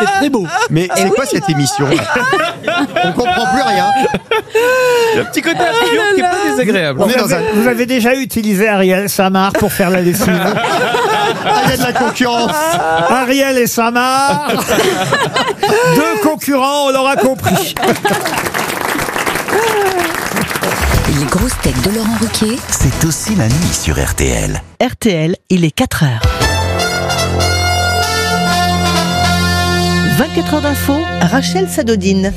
C'est très beau. Mais c'est quoi cette émission On comprend plus rien. Le petit côté absurde qui est pas désagréable. Vous avez déjà utilisé Ariel Samar pour faire la lessive? Il y a de la concurrence. Ariel et Samar, deux concurrents, on l'aura compris. Les grosses têtes de Laurent Ruquier, c'est aussi la nuit sur RTL. RTL, il est 4h. 24 heures d'info, Rachel Sadodine.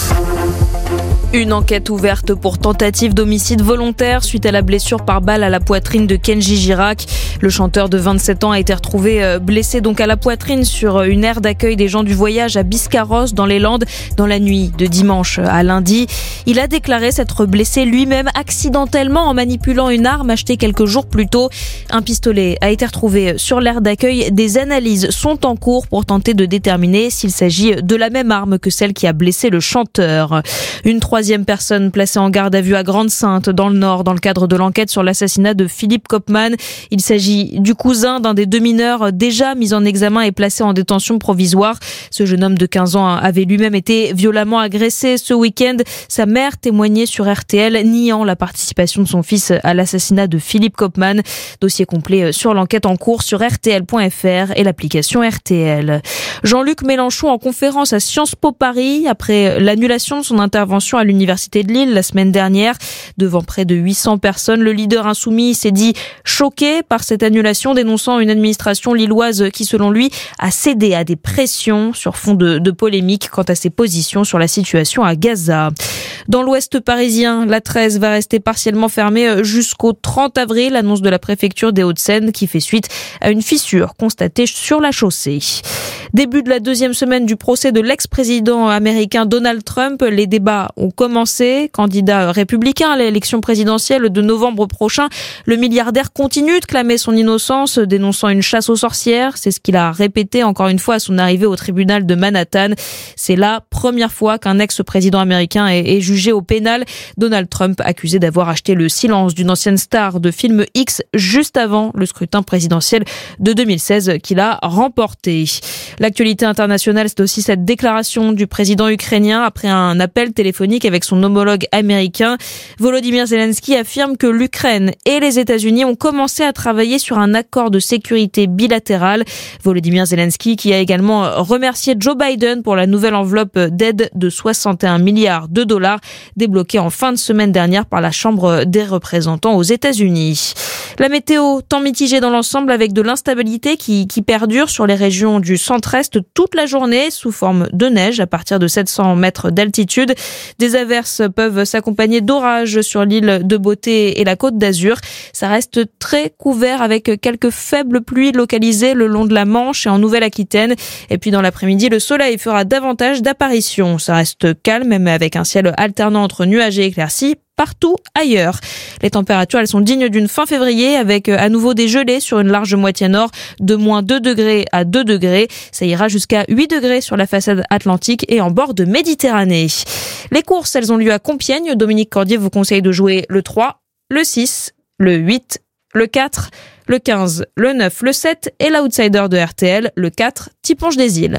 Une enquête ouverte pour tentative d'homicide volontaire suite à la blessure par balle à la poitrine de Kenji Girac. Le chanteur de 27 ans a été retrouvé blessé donc à la poitrine sur une aire d'accueil des gens du voyage à Biscarrosse dans les Landes dans la nuit de dimanche à lundi. Il a déclaré s'être blessé lui-même accidentellement en manipulant une arme achetée quelques jours plus tôt. Un pistolet a été retrouvé sur l'aire d'accueil. Des analyses sont en cours pour tenter de déterminer s'il s'agit de la même arme que celle qui a blessé le chanteur. Une troisième personne placée en garde à vue à Grande-Synthe dans le Nord dans le cadre de l'enquête sur l'assassinat de Philippe Kopman. Il s'agit du cousin d'un des deux mineurs déjà mis en examen et placé en détention provisoire. Ce jeune homme de 15 ans avait lui-même été violemment agressé ce week-end. Sa mère témoignait sur RTL niant la participation de son fils à l'assassinat de Philippe Kopman. Dossier complet sur l'enquête en cours sur rtl.fr et l'application RTL. Jean-Luc Mélenchon en conférence à Sciences Po Paris après l'annulation de son intervention à l'Université de Lille la semaine dernière. Devant près de 800 personnes, le leader insoumis s'est dit choqué par cette annulation, dénonçant une administration lilloise qui, selon lui, a cédé à des pressions sur fond de polémique quant à ses positions sur la situation à Gaza. Dans l'ouest parisien, la 13 va rester partiellement fermée jusqu'au 30 avril, annonce de la préfecture des Hauts-de-Seine qui fait suite à une fissure constatée sur la chaussée. Début de la deuxième semaine du procès de l'ex-président américain Donald Trump. Les débats ont commencé. Candidat républicain à l'élection présidentielle de novembre prochain, le milliardaire continue de clamer son innocence, dénonçant une chasse aux sorcières. C'est ce qu'il a répété encore une fois à son arrivée au tribunal de Manhattan. C'est la première fois qu'un ex-président américain est jugé au pénal. Donald Trump accusé d'avoir acheté le silence d'une ancienne star de film X juste avant le scrutin présidentiel de 2016 qu'il a remporté. L'actualité internationale, c'est aussi cette déclaration du président ukrainien après un appel téléphonique avec son homologue américain. Volodymyr Zelensky affirme que l'Ukraine et les États-Unis ont commencé à travailler sur un accord de sécurité bilatéral. Volodymyr Zelensky qui a également remercié Joe Biden pour la nouvelle enveloppe d'aide de 61 milliards de dollars débloquée en fin de semaine dernière par la Chambre des représentants aux États-Unis. La météo, temps mitigé dans l'ensemble avec de l'instabilité qui perdure sur les régions du centre-est toute la journée sous forme de neige à partir de 700 mètres d'altitude. Des averses peuvent s'accompagner d'orages sur l'île de Beauté et la Côte d'Azur. Ça reste très couvert avec quelques faibles pluies localisées le long de la Manche et en Nouvelle-Aquitaine. Et puis dans l'après-midi, le soleil fera davantage d'apparitions. Ça reste calme, même avec un ciel alternant entre nuages et éclaircies partout ailleurs. Les températures, elles sont dignes d'une fin février avec à nouveau des gelées sur une large moitié nord de moins 2 degrés à 2 degrés. Ça ira jusqu'à 8 degrés sur la façade atlantique et en bord de Méditerranée. Les courses, elles ont lieu à Compiègne. Dominique Cordier vous conseille de jouer le 3, le 6, le 8, le 4, le 15, le 9, le 7 et l'outsider de RTL, le 4, Tiponge des Îles.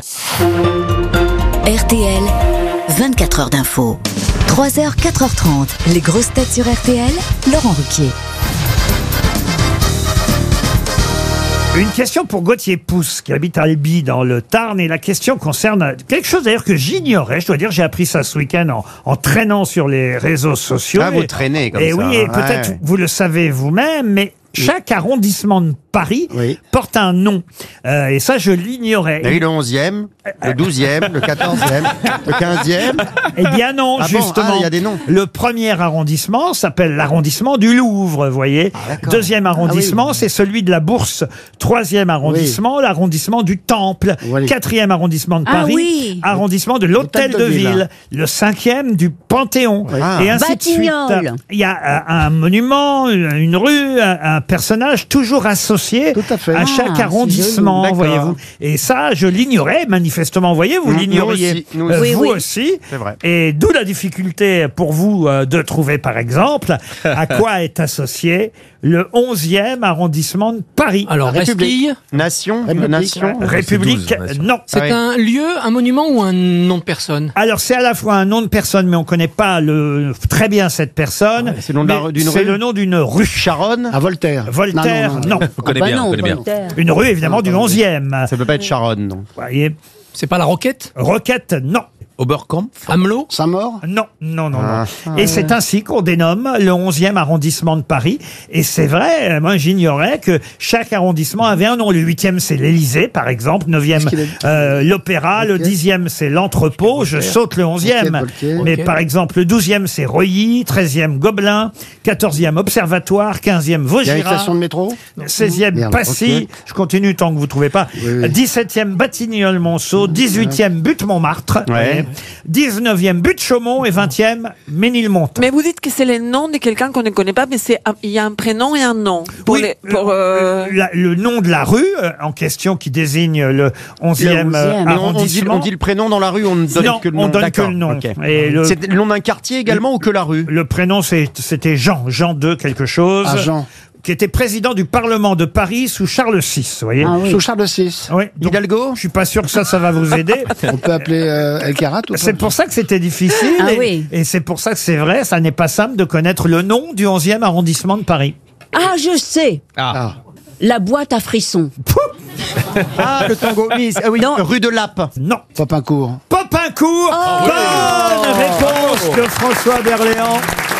RTL, 24 heures d'info. 3h, 4h30, les grosses têtes sur RTL, Laurent Ruquier. Une question pour Gauthier Pousse, qui habite à Albi, dans le Tarn. Et la question concerne quelque chose d'ailleurs que j'ignorais. Je dois dire, j'ai appris ça ce week-end en traînant sur les réseaux sociaux. Ah, vous traînez comme ça. Et oui, et peut-être vous le savez vous-même, mais chaque arrondissement de Paris porte un nom. Et ça, je l'ignorais. Il y a eu le 11e, le 12e, le 14e, le 15e. Eh bien non, justement. Il y a des noms. Le premier arrondissement s'appelle l'arrondissement du Louvre, vous voyez. Deuxième arrondissement, c'est celui de la Bourse. Troisième arrondissement, l'arrondissement du Temple. Quatrième arrondissement de Paris, arrondissement de l'Hôtel de Ville. Le cinquième du Panthéon. Et ainsi de suite. Il y a un monument, une rue, un personnage toujours associé à chaque arrondissement, voyez-vous. Et ça, je l'ignorais, manifestement, voyez, vous l'ignoriez. Vous aussi. C'est vrai. Et d'où la difficulté pour vous de trouver, par exemple, à quoi est associé le 11e arrondissement de Paris. Alors, Bastille, Nation. République, non. c'est un lieu, un monument ou un nom de personne? Alors, c'est à la fois un nom de personne, mais on ne connaît pas très bien cette personne. C'est le nom d'une C'est rue. le nom d'une rue. Charonne. À Voltaire. Voltaire, non. On connaît bien, on connaît bien. Une rue, évidemment, du 11e. Ça peut pas être Charonne, non. Vous voyez. C'est pas la Roquette? Roquette, non. Oberkampf? Amelot? Saint-Maur. Non. Et c'est ainsi qu'on dénomme le 11e arrondissement de Paris. Et c'est vrai, moi j'ignorais que chaque arrondissement avait un nom. Le 8e c'est l'Élysée, par exemple. 9e l'Opéra. Le 10e c'est l'Entrepôt. Je saute le 11e. Mais par exemple, le 12e c'est Reuilly. 13e Gobelin. 14e Observatoire. 15e Il y a une Vaugirard. station de métro. 16e Merde, Passy. ok. Je continue tant que vous trouvez pas. Oui. 17e Batignolles-Monceau. 18e Butte-Montmartre. Ouais. 19e Butte-Chaumont et 20e Ménilmontant. Mais vous dites que c'est le nom de quelqu'un qu'on ne connaît pas, mais il y a un prénom et un nom. Oui, le nom de la rue en question qui désigne le 11e arrondissement. On dit le prénom dans la rue, on ne donne Non, que le nom. on donne que D'accord, le nom. ok. Et C'est le nom d'un quartier également ou que la rue? le prénom c'était Jean II quelque chose. Ah, Jean. Qui était président du Parlement de Paris sous Charles VI, vous voyez. Sous Charles VI. Oui, donc, Hidalgo. je suis pas sûr que ça va vous aider. On peut appeler El Karat ou pas? C'est pour ça que c'était difficile. Et c'est pour ça que c'est vrai, ça n'est pas simple de connaître le nom du 11e arrondissement de Paris. Ah, je sais. La boîte à frissons. Ah, le tango. Oui, rue de Lappe. Non. Popincourt. Popincourt. Bonne réponse de François Berléand.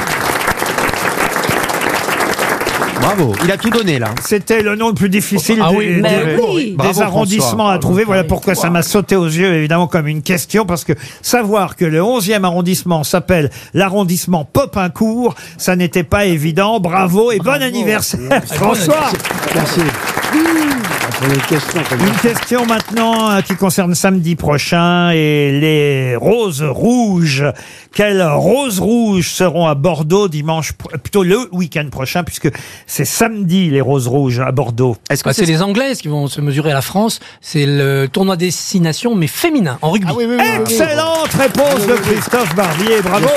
Bravo. Il a tout donné là. C'était le nom le plus difficile des Bravo, arrondissements François. à trouver. Voilà pourquoi ça m'a sauté aux yeux, évidemment, comme une question, parce que savoir que le 11e arrondissement s'appelle l'arrondissement Popincourt, ça n'était pas évident. Bravo et bon anniversaire, François. Merci. Pour les questions, Une question maintenant qui concerne samedi prochain et les roses rouges. Quelles roses rouges seront à Bordeaux dimanche, plutôt le week-end prochain, puisque c'est samedi les roses rouges à Bordeaux. Est-ce que c'est les Anglaises qui vont se mesurer à la France? C'est le tournoi destination, mais féminin, en rugby. Excellente réponse de Christophe Barbier, bravo.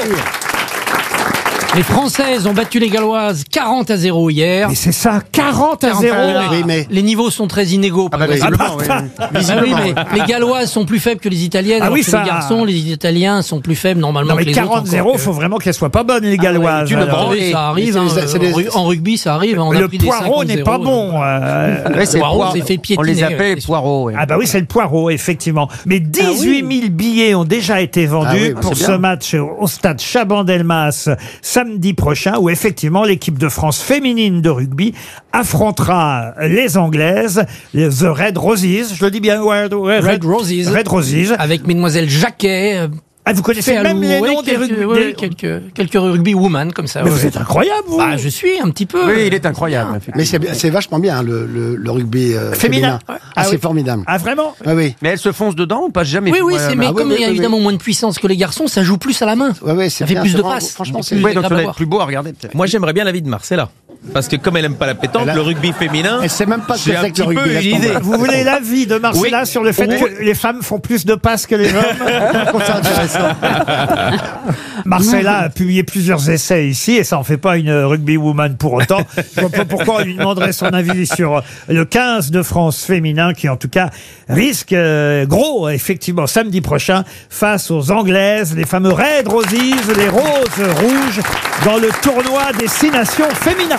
Les Françaises ont battu les Galloises 40-0 hier. Mais c'est ça, 40-0. Oui, mais Les niveaux sont très inégaux. par exemple. Oui, mais les Galloises sont plus faibles que les Italiennes. Alors que les garçons, les Italiens sont plus faibles normalement Non, mais que les autres. 40-0, il faut vraiment qu'elles soient pas bonnes, les Galloises. Oui, ça arrive. En rugby, ça arrive. On a Le pris des poireau n'est 50-0, pas bon. Le poireau s'est fait piétiner. On les appelle poireaux. Ah bah oui, c'est le poireau, effectivement. Mais 18 000 billets ont déjà été vendus pour ce match au stade Chaban-Delmas samedi prochain, où effectivement l'équipe de France féminine de rugby affrontera les Anglaises, les The Red Roses. Je le dis bien, Red Roses. Red Roses. Avec Mademoiselle Jacquet. Ah, vous connaissez même les noms des rugby. Quelques rugby woman comme ça. Mais vous êtes incroyable, vous. Bah, je suis un petit peu. Oui, il est incroyable. mais c'est vachement bien hein, le rugby féminin. C'est formidable. Ah vraiment? Ah oui. Mais elles se foncent dedans ou pas jamais? Oui, mais comme il y a évidemment moins de puissance que les garçons, ça joue plus à la main. Ça fait plus de passes. Franchement, c'est donc ça doit être plus beau à regarder. Moi, j'aimerais bien l'avis de Marcella. Parce que comme elle aime pas la pétanque, le rugby féminin, elle sait même pas ce que j'ai un c'est que le petit peu rugby. une idée. Vous voulez l'avis de Marcella sur le fait que les femmes font plus de passes que les hommes? C'est intéressant. Marcella a publié plusieurs essais ici et ça en fait pas une rugby woman pour autant. Je vois pas pourquoi on lui demanderait son avis sur le 15 de France féminin qui en tout cas risque gros effectivement samedi prochain face aux Anglaises, les fameux Red Roses, les roses rouges dans le tournoi des 6 nations féminins.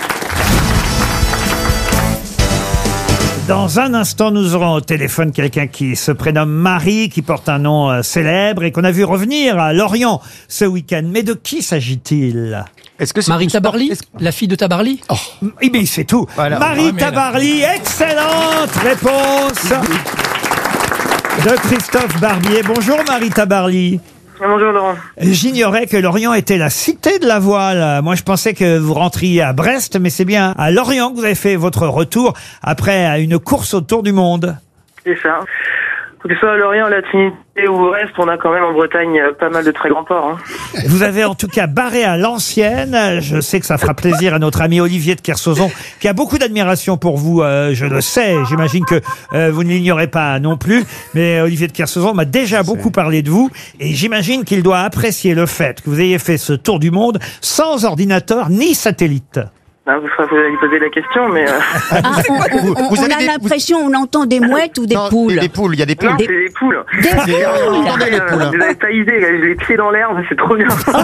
Dans un instant, nous aurons au téléphone quelqu'un qui se prénomme Marie, qui porte un nom célèbre et qu'on a vu revenir à Lorient ce week-end. Mais de qui s'agit-il? Est-ce que c'est Marie Tabarly, la fille de Tabarly? Eh bien, c'est tout. Voilà. Marie Tabarly, excellente réponse de Christophe Barbier. Bonjour Marie Tabarly. Bonjour Laurent. J'ignorais que Lorient était la cité de la voile. Moi, je pensais que vous rentriez à Brest, mais c'est bien à Lorient que vous avez fait votre retour après une course autour du monde. C'est ça. Que ce soit à Lorient, la Trinité ou au Brest, on a quand même en Bretagne pas mal de très grands ports. Hein. Vous avez en tout cas barré à l'ancienne. Je sais que ça fera plaisir à notre ami Olivier de Kersauzon, qui a beaucoup d'admiration pour vous. Je le sais. J'imagine que vous ne l'ignorez pas non plus. Mais Olivier de Kersauzon m'a déjà beaucoup parlé de vous. Et j'imagine qu'il doit apprécier le fait que vous ayez fait ce tour du monde sans ordinateur ni satellite. Vous allez poser la question, mais... On a l'impression, on entend des mouettes ou des poules. Des poules, il y a des poules. Non, c'est des poules. Des poules. Vous n'avez pas idée, j'ai les pieds dans l'herbe, c'est trop bien.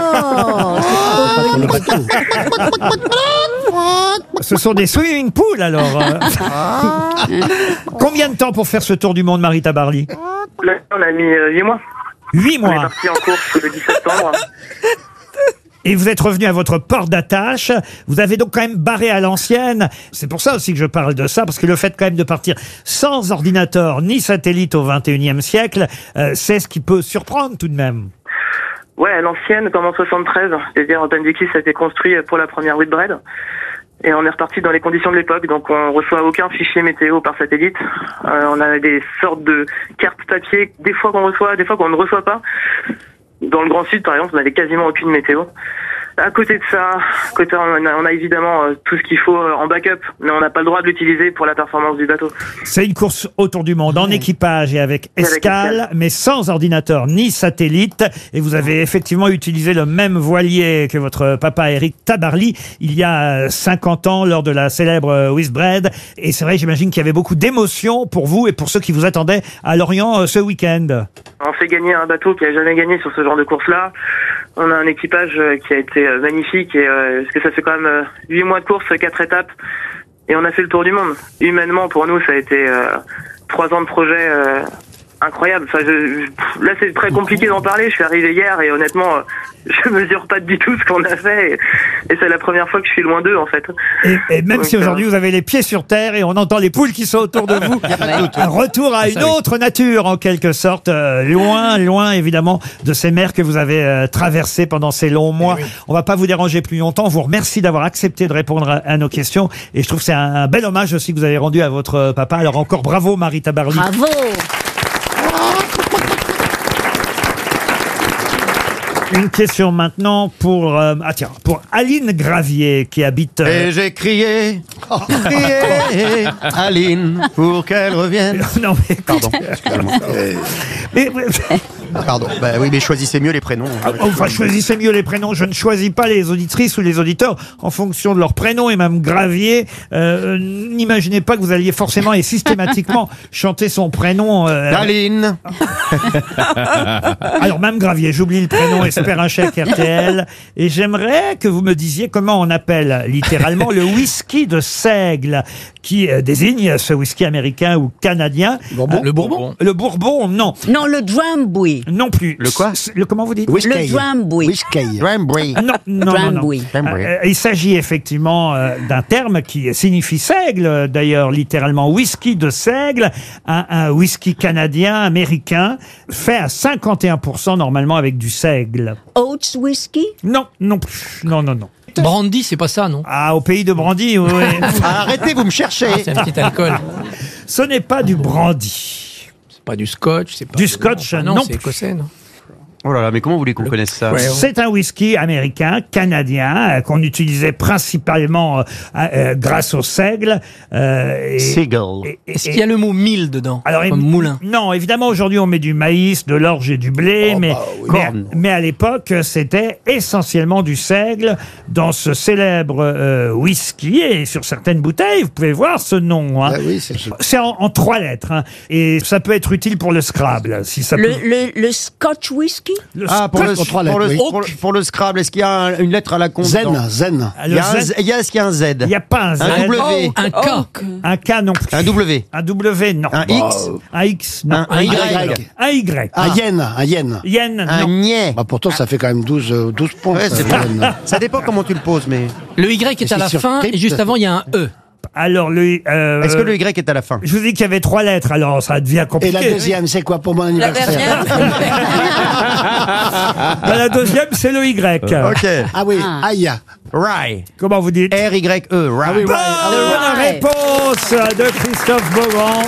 Ce sont des swimming pools, alors. Combien de temps pour faire ce tour du monde, Marie Tabarly? Là, on a mis 8 mois. 8 mois. On est parti en course le 10 septembre. Et vous êtes revenu à votre port d'attache. Vous avez donc quand même barré à l'ancienne. C'est pour ça aussi que je parle de ça, parce que le fait quand même de partir sans ordinateur ni satellite au 21e siècle, c'est ce qui peut surprendre tout de même. Ouais, à l'ancienne, comme en 73. C'est-à-dire, OpenVixi, ça a été construit pour la première Whitbread. Et on est reparti dans les conditions de l'époque, donc on reçoit aucun fichier météo par satellite. On a des sortes de cartes papier, des fois qu'on reçoit, des fois qu'on ne reçoit pas. Dans le Grand Sud, par exemple, on n'avait quasiment aucune météo. À côté de ça, on a évidemment tout ce qu'il faut en backup, mais on n'a pas le droit de l'utiliser pour la performance du bateau. C'est une course autour du monde en équipage et avec escale, mais sans ordinateur ni satellite. Et vous avez effectivement utilisé le même voilier que votre papa Éric Tabarly il y a 50 ans lors de la célèbre Whitbread. Et c'est vrai, j'imagine qu'il y avait beaucoup d'émotions pour vous et pour ceux qui vous attendaient à Lorient ce week-end. On fait gagner un bateau qui a jamais gagné sur ce genre de course-là. On a un équipage qui a été magnifique et parce que ça fait quand même 8 mois de course, 4 étapes et on a fait le tour du monde. Humainement, pour nous, ça a été 3 ans de projet incroyable. Enfin, là, c'est très compliqué d'en parler. Je suis arrivé hier et honnêtement, je mesure pas du tout ce qu'on a fait et c'est la première fois que je suis loin d'eux, en fait. Et même si aujourd'hui vous avez les pieds sur terre et on entend les poules qui sont autour de vous, un retour à une autre nature en quelque sorte, loin évidemment de ces mers que vous avez traversées pendant ces longs mois. On va pas vous déranger plus longtemps. On vous remercie d'avoir accepté de répondre à nos questions et je trouve que c'est un bel hommage aussi que vous avez rendu à votre papa. Alors encore bravo Marie Tabarly. Bravo. Une question maintenant pour pour Aline Gravier qui habite. Et j'ai crié Aline pour qu'elle revienne. Non mais pardon, excusez-moi. Pardon. Bah oui, mais choisissez mieux les prénoms. Enfin, choisissez mieux les prénoms. Je ne choisis pas les auditrices ou les auditeurs en fonction de leur prénom. Et même Gravier, n'imaginez pas que vous alliez forcément et systématiquement chanter son prénom. Aline. Alors, même Gravier, j'oublie le prénom, espère un chèque RTL. Et j'aimerais que vous me disiez comment on appelle littéralement le whisky de seigle qui désigne ce whisky américain ou canadien. Le Bourbon. Le Bourbon, non. Non, le Drambuie. Non plus. Le quoi? Comment vous dites? Le Drambuie. Drambuie. Non. Il s'agit effectivement d'un terme qui signifie seigle, d'ailleurs littéralement whisky de seigle, un whisky canadien, américain, fait à 51% normalement avec du seigle. Oats whisky? Non plus. Non. Brandy, c'est pas ça, non? Ah, au pays de Brandy, oui. Arrêtez, vous me cherchez. C'est un petit alcool. Ce n'est pas du brandy. C'est pas du scotch, c'est pas... Du scotch, non. C'est écossais, non? Oh là là, mais comment vous voulez qu'on connaisse ça? C'est un whisky américain, canadien, qu'on utilisait principalement grâce au seigle. Est-ce qu'il y a le mot mille dedans? Alors, comme moulin? Non, évidemment, aujourd'hui, on met du maïs, de l'orge et du blé, mais à l'époque, c'était essentiellement du seigle dans ce célèbre whisky. Et sur certaines bouteilles, vous pouvez voir ce nom. Hein. Oui, c'est en 3 lettres. Hein, et ça peut être utile pour le Scrabble. Si ça le Scotch whisky? Pour le Scrabble, est-ce qu'il y a une lettre à la con? Zen. Est-ce qu'il y a un Z? Il n'y a pas un Z. Un W. Un K. Un K non plus. Un W. Un W non. Un X. Un X non. Un Y. Un Y. Un yen. Yen non. Un niais. Bah pourtant ça fait quand même 12 points. Ouais, ça dépend comment tu le poses, mais. Le Y est à la fin et juste avant il y a un E. Alors est-ce que le Y est à la fin? Je vous dis qu'il y avait 3 lettres, alors ça devient compliqué. Et la deuxième, c'est quoi pour mon anniversaire? La deuxième, c'est le Y. Ok. Ah oui, aïe. Rye. Comment vous dites? R-Y-E. Rye. Bonne réponse de Christophe Beaugrand.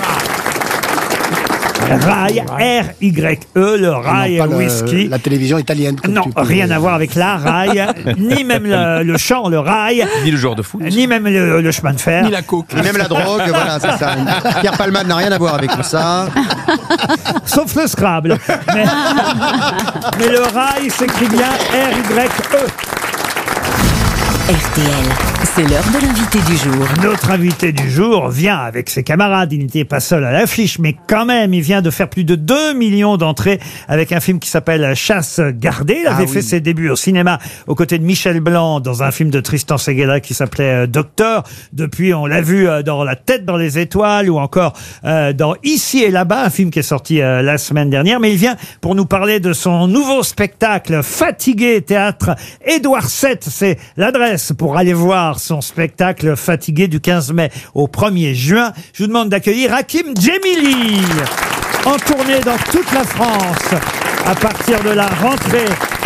Rye, R-Y-E, le rye whisky. La télévision italienne. Non, rien à voir avec la rail, ni même le chant, le rail. Ni le joueur de foot. Ni même le chemin de fer. Ni la coke. Ni même la drogue, voilà, c'est ça. Pierre Palmade n'a rien à voir avec tout ça. Sauf le Scrabble. Mais le rail s'écrit bien R-Y-E. RTL, c'est l'heure de l'invité du jour. Notre invité du jour vient avec ses camarades. Il n'était pas seul à l'affiche, mais quand même, il vient de faire plus de 2 millions d'entrées avec un film qui s'appelle Chasse gardée. Il avait fait ses débuts au cinéma aux côtés de Michel Blanc dans un film de Tristan Seguela qui s'appelait Docteur. Depuis, on l'a vu dans La tête dans les étoiles ou encore dans Ici et là-bas, un film qui est sorti la semaine dernière. Mais il vient pour nous parler de son nouveau spectacle Fatigué, théâtre Édouard VII. C'est l'adresse pour aller voir son spectacle Fatigué du 15 mai au 1er juin. Je vous demande d'accueillir Hakim Djemili, en tournée dans toute la France à partir de la rentrée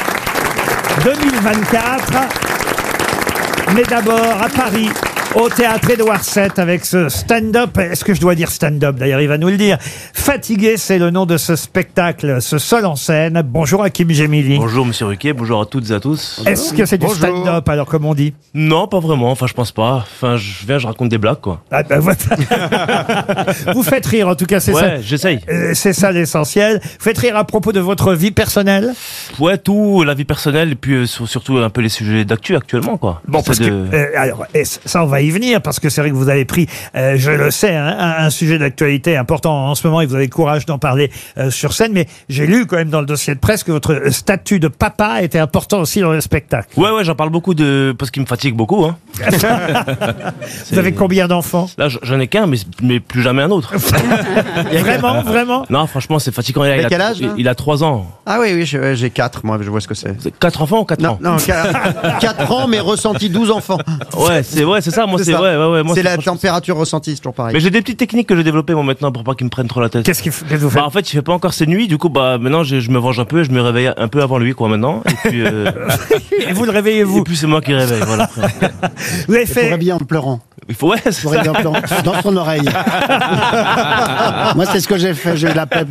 2024. Mais d'abord à Paris, au théâtre Édouard VII, avec ce stand-up. Est-ce que je dois dire stand-up? D'ailleurs, il va nous le dire. Fatigué, c'est le nom de ce spectacle, ce seul en scène. Bonjour Hakim Djemili. Bonjour Monsieur Ruquier, bonjour à toutes et à tous. Est-ce que c'est du stand-up, alors, comme on dit? Non, pas vraiment, enfin je pense pas. Enfin, je raconte des blagues, quoi. Ah ben, vous faites rire, en tout cas, c'est ça. Ouais, j'essaye. C'est ça l'essentiel. Vous faites rire à propos de votre vie personnelle? Ouais, tout, la vie personnelle, et puis surtout un peu les sujets d'actu actuellement, quoi. Bon, parce que, alors, ça, on va y venir, parce que c'est vrai que vous avez pris, je le sais, un sujet d'actualité important en ce moment, et vous avez le courage d'en parler sur scène, mais j'ai lu quand même dans le dossier de presse que votre statut de papa était important aussi dans le spectacle. Ouais, j'en parle beaucoup parce qu'il me fatigue beaucoup, hein. Vous avez combien d'enfants? Là, j'en ai qu'un, mais plus jamais un autre. Vraiment? Non, franchement, c'est fatigant. Il a quel âge, il a 3 ans. Ah oui, j'ai 4, moi, je vois ce que c'est. 4 enfants ou 4 ans? Non, 4 ans, mais ressenti 12 enfants. Ouais, c'est ça, moi, c'est ouais. Moi, c'est la température ressentie, c'est toujours pareil. Mais j'ai des petites techniques que j'ai développées, moi, maintenant, pour pas qu'ils me prennent trop la tête. Qu'est-ce que vous faites? En fait, il fait pas encore ses nuits, du coup, maintenant, je me venge un peu, je me réveille un peu avant lui, quoi, maintenant. Et puis, et vous le réveillez, vous? Et puis, c'est moi qui réveille, voilà. Vous avez fait. Il faut réveiller en pleurant. Il faut, c'est ça. En pleurant dans son oreille. Moi, c'est ce que j'ai fait, j'ai eu la paix.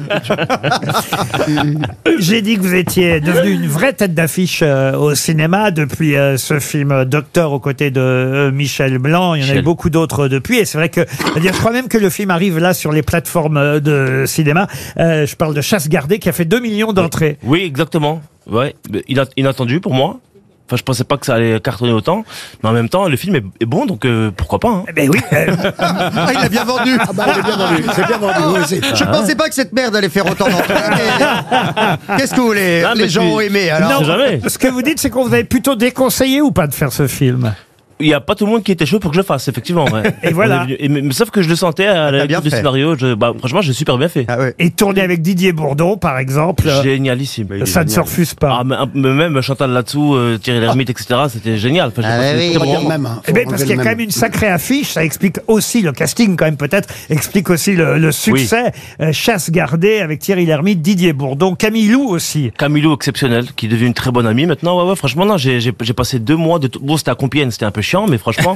J'ai dit que vous étiez devenu une vraie tête d'affiche au cinéma depuis ce film Docteur aux côtés de Michel Blanc. Il y en a eu beaucoup d'autres depuis. Et c'est vrai que, je crois même que le film arrive là sur les plateformes de cinéma. Je parle de Chasse gardée qui a fait 2 millions d'entrées. Oui, exactement. Ouais, inattendu pour moi. Enfin, je pensais pas que ça allait cartonner autant, mais en même temps, le film est bon, donc pourquoi pas, hein. Ben oui. Il a bien vendu. Ah bah, il est bien vendu. C'est bien vendu. Oui, je pensais pas que cette merde allait faire autant d'entrées. Qu'est-ce que vous voulez? Les gens ont aimé, alors. Non, jamais. Ce que vous dites, c'est qu'on vous avait plutôt déconseillé ou pas de faire ce film? Il n'y a pas tout le monde qui était chaud pour que je le fasse, effectivement. Ouais. Et voilà. Mais sauf que je le sentais à la lecture du scénario. Franchement, j'ai super bien fait. Ah ouais. Et tourner avec Didier Bourdon, par exemple. Génialissime. Ça ne se refuse pas. Même Chantal Latsou, Thierry Lhermitte, etc. C'était génial. Enfin, parce qu'il y a quand même une sacrée affiche. Ça explique aussi le casting, quand même, peut-être. Explique aussi le succès. Oui. Chasse gardée avec Thierry Lhermitte, Didier Bourdon, Camille Lou aussi. Camille Lou, exceptionnel, qui est devenu une très bonne amie maintenant. Ouais, franchement, non, j'ai passé 2 mois bon, c'était à Compiègne, c'était un peu chiant, mais franchement.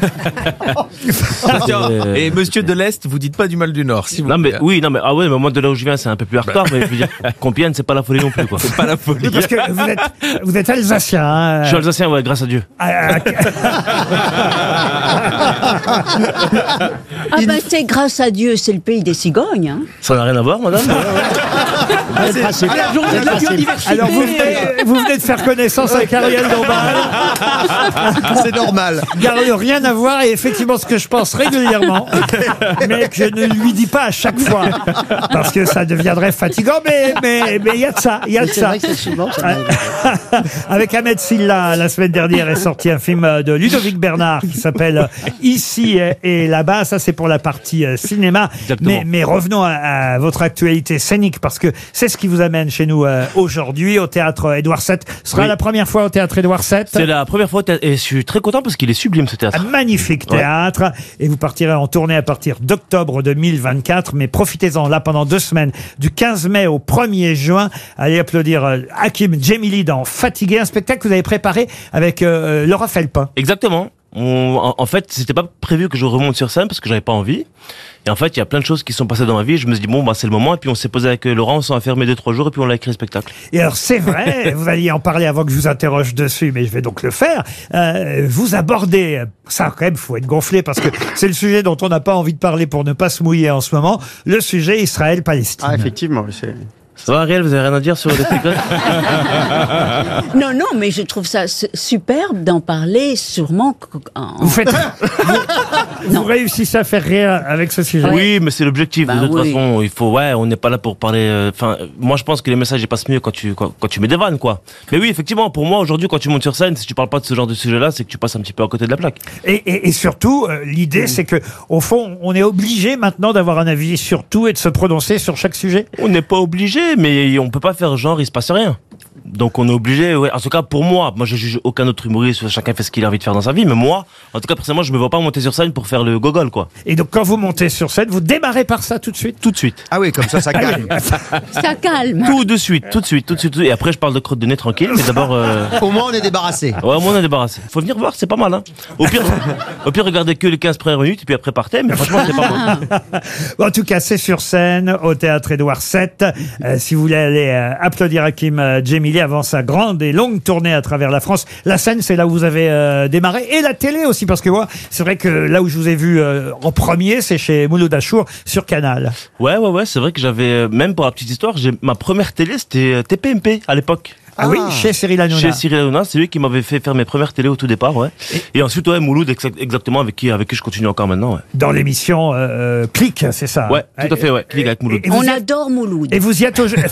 Et monsieur de l'Est, vous dites pas du mal du Nord, si vous non, mais moi de là où je viens, c'est un peu plus hardcore, mais je veux dire, Compiègne, c'est pas la folie non plus, quoi. C'est pas la folie. Parce que vous êtes alsacien, hein. Je suis alsacien, ouais, grâce à Dieu. C'est grâce à Dieu, c'est le pays des cigognes, hein. Ça n'a rien à voir, madame. C'est la journée de la biodiversité. Alors vous venez de faire connaissance avec Ariel Dombal. C'est normal. Rien à voir, et effectivement ce que je pense régulièrement, mais que je ne lui dis pas à chaque fois, parce que ça deviendrait fatigant, mais il y a de ça, il y a de ça. Vrai que c'est souvent, ça Avec Ahmed Silla, la semaine dernière est sorti un film de Ludovic Bernard qui s'appelle Ici et là-bas. Ça, c'est pour la partie cinéma. Mais revenons à votre actualité scénique, parce que c'est ce qui vous amène chez nous aujourd'hui au théâtre Édouard VII. Ce sera la première fois au théâtre Édouard VII. C'est la première fois, et je suis très content parce qu'il est sublime, ce théâtre. Un magnifique théâtre. Ouais. Et vous partirez en tournée à partir d'octobre 2024. Mais profitez-en là pendant 2 semaines, du 15 mai au 1er juin. Allez applaudir Hakim Djemili dans Fatigué, un spectacle que vous avez préparé avec Laura Felpin. Exactement. En fait, c'était pas prévu que je remonte sur scène parce que j'avais pas envie. Et en fait, il y a plein de choses qui sont passées dans ma vie. Je me suis dit, c'est le moment. Et puis, on s'est posé avec Laurent, on s'est enfermé 2-3 jours et puis on a écrit le spectacle. Et alors, c'est vrai, vous alliez en parler avant que je vous interroge dessus, mais je vais donc le faire. Vous abordez, ça quand même, faut être gonflé parce que c'est le sujet dont on n'a pas envie de parler pour ne pas se mouiller en ce moment. Le sujet Israël-Palestine. Ah, effectivement, Ça va, Ariel, vous avez rien à dire sur les secrets? Non, non, mais je trouve ça superbe d'en parler, sûrement. Vous faites. Vous réussissez à faire rire avec ce sujet. Oui, mais c'est l'objectif. De toute façon, il faut. Ouais, on n'est pas là pour parler. Enfin, moi, je pense que les messages ils passent mieux quand tu mets des vannes, quoi. Mais oui, effectivement, pour moi, aujourd'hui, quand tu montes sur scène, si tu parles pas de ce genre de sujet-là, c'est que tu passes un petit peu à côté de la plaque. Et surtout, l'idée, c'est que, au fond, on est obligé maintenant d'avoir un avis sur tout et de se prononcer sur chaque sujet. On n'est pas obligé, mais on peut pas faire genre il se passe rien. Donc on est obligé, ouais. En tout cas pour moi je juge aucun autre humoriste, chacun fait ce qu'il a envie de faire dans sa vie, mais moi, en tout cas personnellement, je me vois pas monter sur scène pour faire le gogol, quoi. Et donc quand vous montez sur scène, vous démarrez par ça tout de suite? Tout de suite. Ah oui, comme ça calme. Ça calme. Tout de suite. Et après je parle de crotte de nez tranquille, mais d'abord... Au moins on est débarrassé. Ouais, au moins on est débarrassé. Faut venir voir, c'est pas mal, hein. Au pire regardez que les 15 premières minutes, et puis après partez, mais franchement c'est pas mal. En tout cas, c'est sur scène, au Théâtre Édouard VII. Si vous voulez aller applaudir Hakim Djemili avant sa grande et longue tournée à travers la France. La scène, c'est là où vous avez démarré. Et la télé aussi, parce que moi, c'est vrai que là où je vous ai vu en premier, c'est chez Mouloud Achour sur Canal. Ouais, c'est vrai que j'avais, même pour la petite histoire, ma première télé, c'était TPMP à l'époque. Ah oui, chez Cyril Hanouna. Chez Cyril Hanouna, c'est lui qui m'avait fait faire mes premières télés au tout départ, ouais. Et ensuite, ouais, Mouloud, exactement, avec qui je continue encore maintenant, ouais. Dans l'émission Click, c'est ça? Ouais, tout à fait, ouais. Click avec Mouloud. On adore Mouloud. Et vous y êtes aujourd'hui.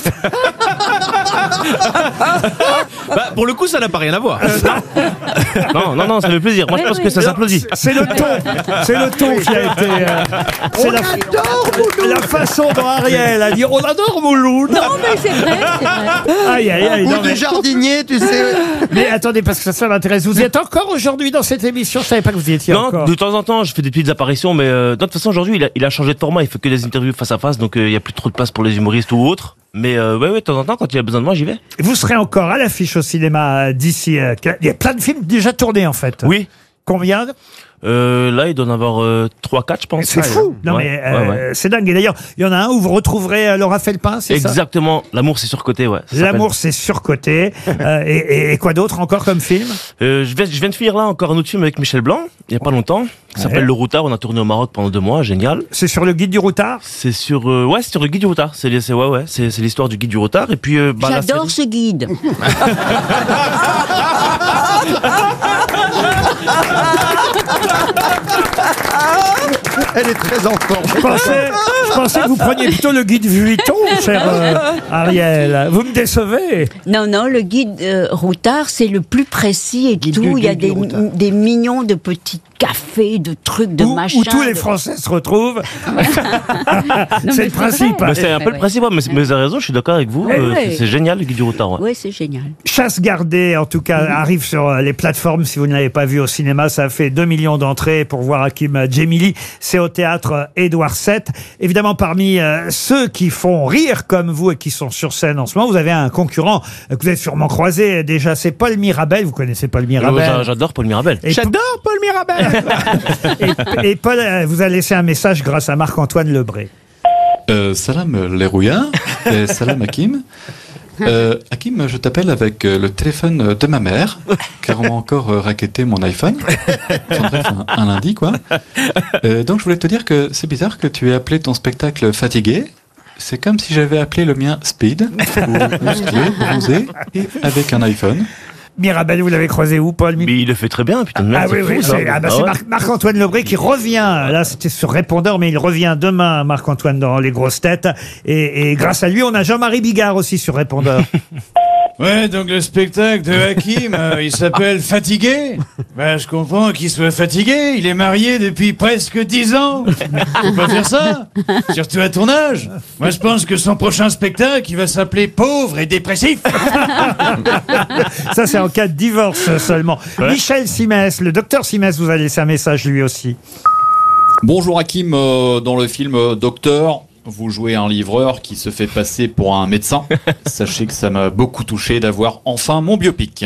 Pour le coup, ça n'a pas rien à voir. Non, ça fait plaisir. Moi, je pense que ça s'applaudit. C'est le ton qui a été. C'est la façon dont Ariel a dit on adore Mouloud. Non, mais c'est vrai. Aïe. Ou du jardinier, tu sais. Mais attendez, parce que ça m'intéresse. Vous y êtes encore aujourd'hui dans cette émission? Je savais pas que vous y étiez encore. Non, de temps en temps, je fais des petites apparitions, mais de toute façon, aujourd'hui, il a changé de format. Il fait que des interviews face à face, donc il y a plus trop de place pour les humoristes ou autres. Mais ouais, de temps en temps, quand il a besoin de moi, j'y vais. Vous serez encore à l'affiche au cinéma d'ici. Il y a plein de films déjà tournés, en fait. Oui. Combien? Là, il doit en avoir 3-4, je pense. C'est fou. Non, mais c'est dingue. Et d'ailleurs, il y en a un où vous retrouverez Laura Felpin, c'est ça? Exactement. L'amour, c'est surcoté, ouais. L'amour, c'est surcoté. Et quoi d'autre encore comme film? Je viens de finir là encore un autre film avec Michel Blanc, il y a pas longtemps. Ça s'appelle Le Routard. On a tourné au Maroc pendant 2 mois. Génial. C'est sur le guide du routard? C'est sur, c'est sur le guide du routard. C'est l'histoire du guide du routard. Et puis, j'adore ce guide. Elle est très en forme. Je pensais que vous preniez plutôt le guide Vuitton, cher Ariel. Vous me décevez. Non, le guide routard, c'est le plus précis et tout. Il y a des millions de petits cafés, de trucs, de machins. Où tous les Français se retrouvent. C'est le principe. C'est un peu le principe, mais vous avez raison, je suis d'accord avec vous. C'est génial, le guide du routard. Oui, c'est génial. Chasse gardée, en tout cas, arrive sur les plateformes. Si vous ne l'avez pas vu au cinéma, ça a fait 2 millions d'entrées pour voir Hakim Djemili. C'est au Théâtre Édouard VII. Évidemment, parmi ceux qui font rire comme vous et qui sont sur scène en ce moment, vous avez un concurrent que vous avez sûrement croisé déjà, c'est Paul Mirabel. Vous connaissez Paul Mirabel? J'adore Paul Mirabel. J'adore Paul Mirabel. et Paul vous a laissé un message grâce à Marc-Antoine Lebré. Salam les rouillards et salam Hakim. Hakim, je t'appelle avec le téléphone de ma mère, car on m'a encore racketté mon iPhone. Enfin, bref, un lundi, quoi. Donc je voulais te dire que c'est bizarre que tu aies appelé ton spectacle Fatigué. C'est comme si j'avais appelé le mien Speed, ou musclé, bronzé, et avec un iPhone. Mirabel, vous l'avez croisé où, Paul? Mais il le fait très bien, putain de merde. C'est Marc-Antoine Lebré qui revient. Là, c'était sur Répondeur, mais il revient demain, Marc-Antoine, dans Les Grosses Têtes. Et grâce à lui, on a Jean-Marie Bigard aussi sur Répondeur. Ouais, donc le spectacle de Hakim, il s'appelle Fatigué. Je comprends qu'il soit fatigué. Il est marié depuis presque 10 ans. Faut pas faire ça. Surtout à ton âge. Moi, je pense que son prochain spectacle, il va s'appeler Pauvre et dépressif. Ça, c'est en cas de divorce seulement. Ouais. Michel Simès, le docteur Simès vous a laissé un message lui aussi. Bonjour Hakim, dans le film Docteur, vous jouez un livreur qui se fait passer pour un médecin. Sachez que ça m'a beaucoup touché d'avoir enfin mon biopic. Et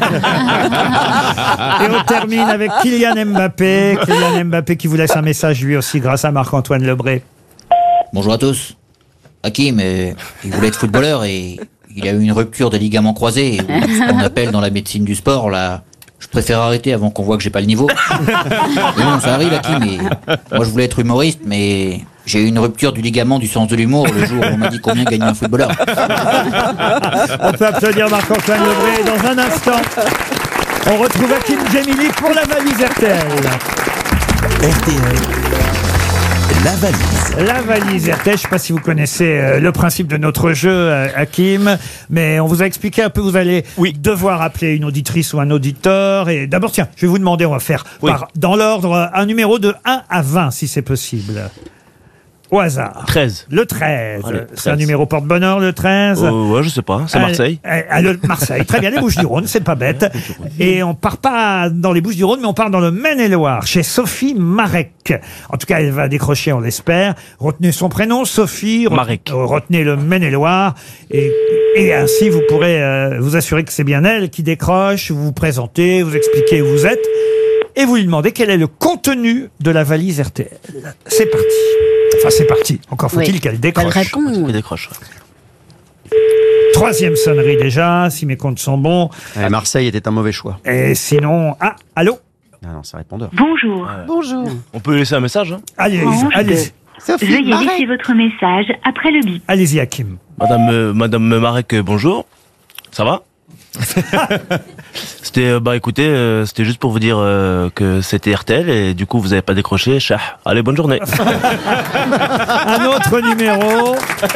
on termine avec Kylian Mbappé. Kylian Mbappé qui vous laisse un message lui aussi grâce à Marc-Antoine Lebré. Bonjour à tous. Hakim, il voulait être footballeur et il a eu une rupture des ligaments croisés, ce qu'on appelle dans la médecine du sport la Je préfère arrêter avant qu'on voit que j'ai pas le niveau. Mais non, ça arrive, Hakim. Mais moi, je voulais être humoriste, mais j'ai eu une rupture du ligament du sens de l'humour le jour où on m'a dit combien gagnait un footballeur. On peut applaudir Marc-Antoine Lebré. Dans un instant, on retrouve Hakim Djemili pour la valise RTL. RTL, la valise. La valise RTL, je ne sais pas si vous connaissez le principe de notre jeu, Hakim, mais on vous a expliqué un peu, vous allez devoir appeler une auditrice ou un auditeur. Et d'abord, tiens, je vais vous demander, on va faire dans l'ordre un numéro de 1 à 20, si c'est possible. Au hasard. 13. Le 13. Allez, C'est un numéro porte-bonheur, le 13. Ouais, je sais pas. C'est Marseille. Marseille. Très bien, les Bouches-du-Rhône, c'est pas bête. Et on part pas dans les Bouches-du-Rhône, mais on part dans le Maine-et-Loire, chez Sophie Marek. En tout cas, elle va décrocher, on l'espère. Retenez son prénom, Sophie. Marek. Retenez le Maine-et-Loire. Et ainsi, vous pourrez vous assurer que c'est bien elle qui décroche. Vous vous présentez, vous expliquez où vous êtes. Et vous lui demandez quel est le contenu de la valise RTL. C'est parti. Enfin, c'est parti. Encore faut-il qu'elle décroche. Elle décroche. Troisième sonnerie déjà, si mes comptes sont bons. Marseille était un mauvais choix. Et sinon... Ah, allô? Ah non, c'est répondeur. Bonjour. Bonjour. On peut laisser un message, hein? Allez-y. Veuillez laisser votre message après le bip. Allez-y, Hakim. Madame Marek, bonjour. Ça va? C'était écoutez, c'était juste pour vous dire que c'était RTL et du coup vous avez pas décroché. Allez, bonne journée. Un autre numéro.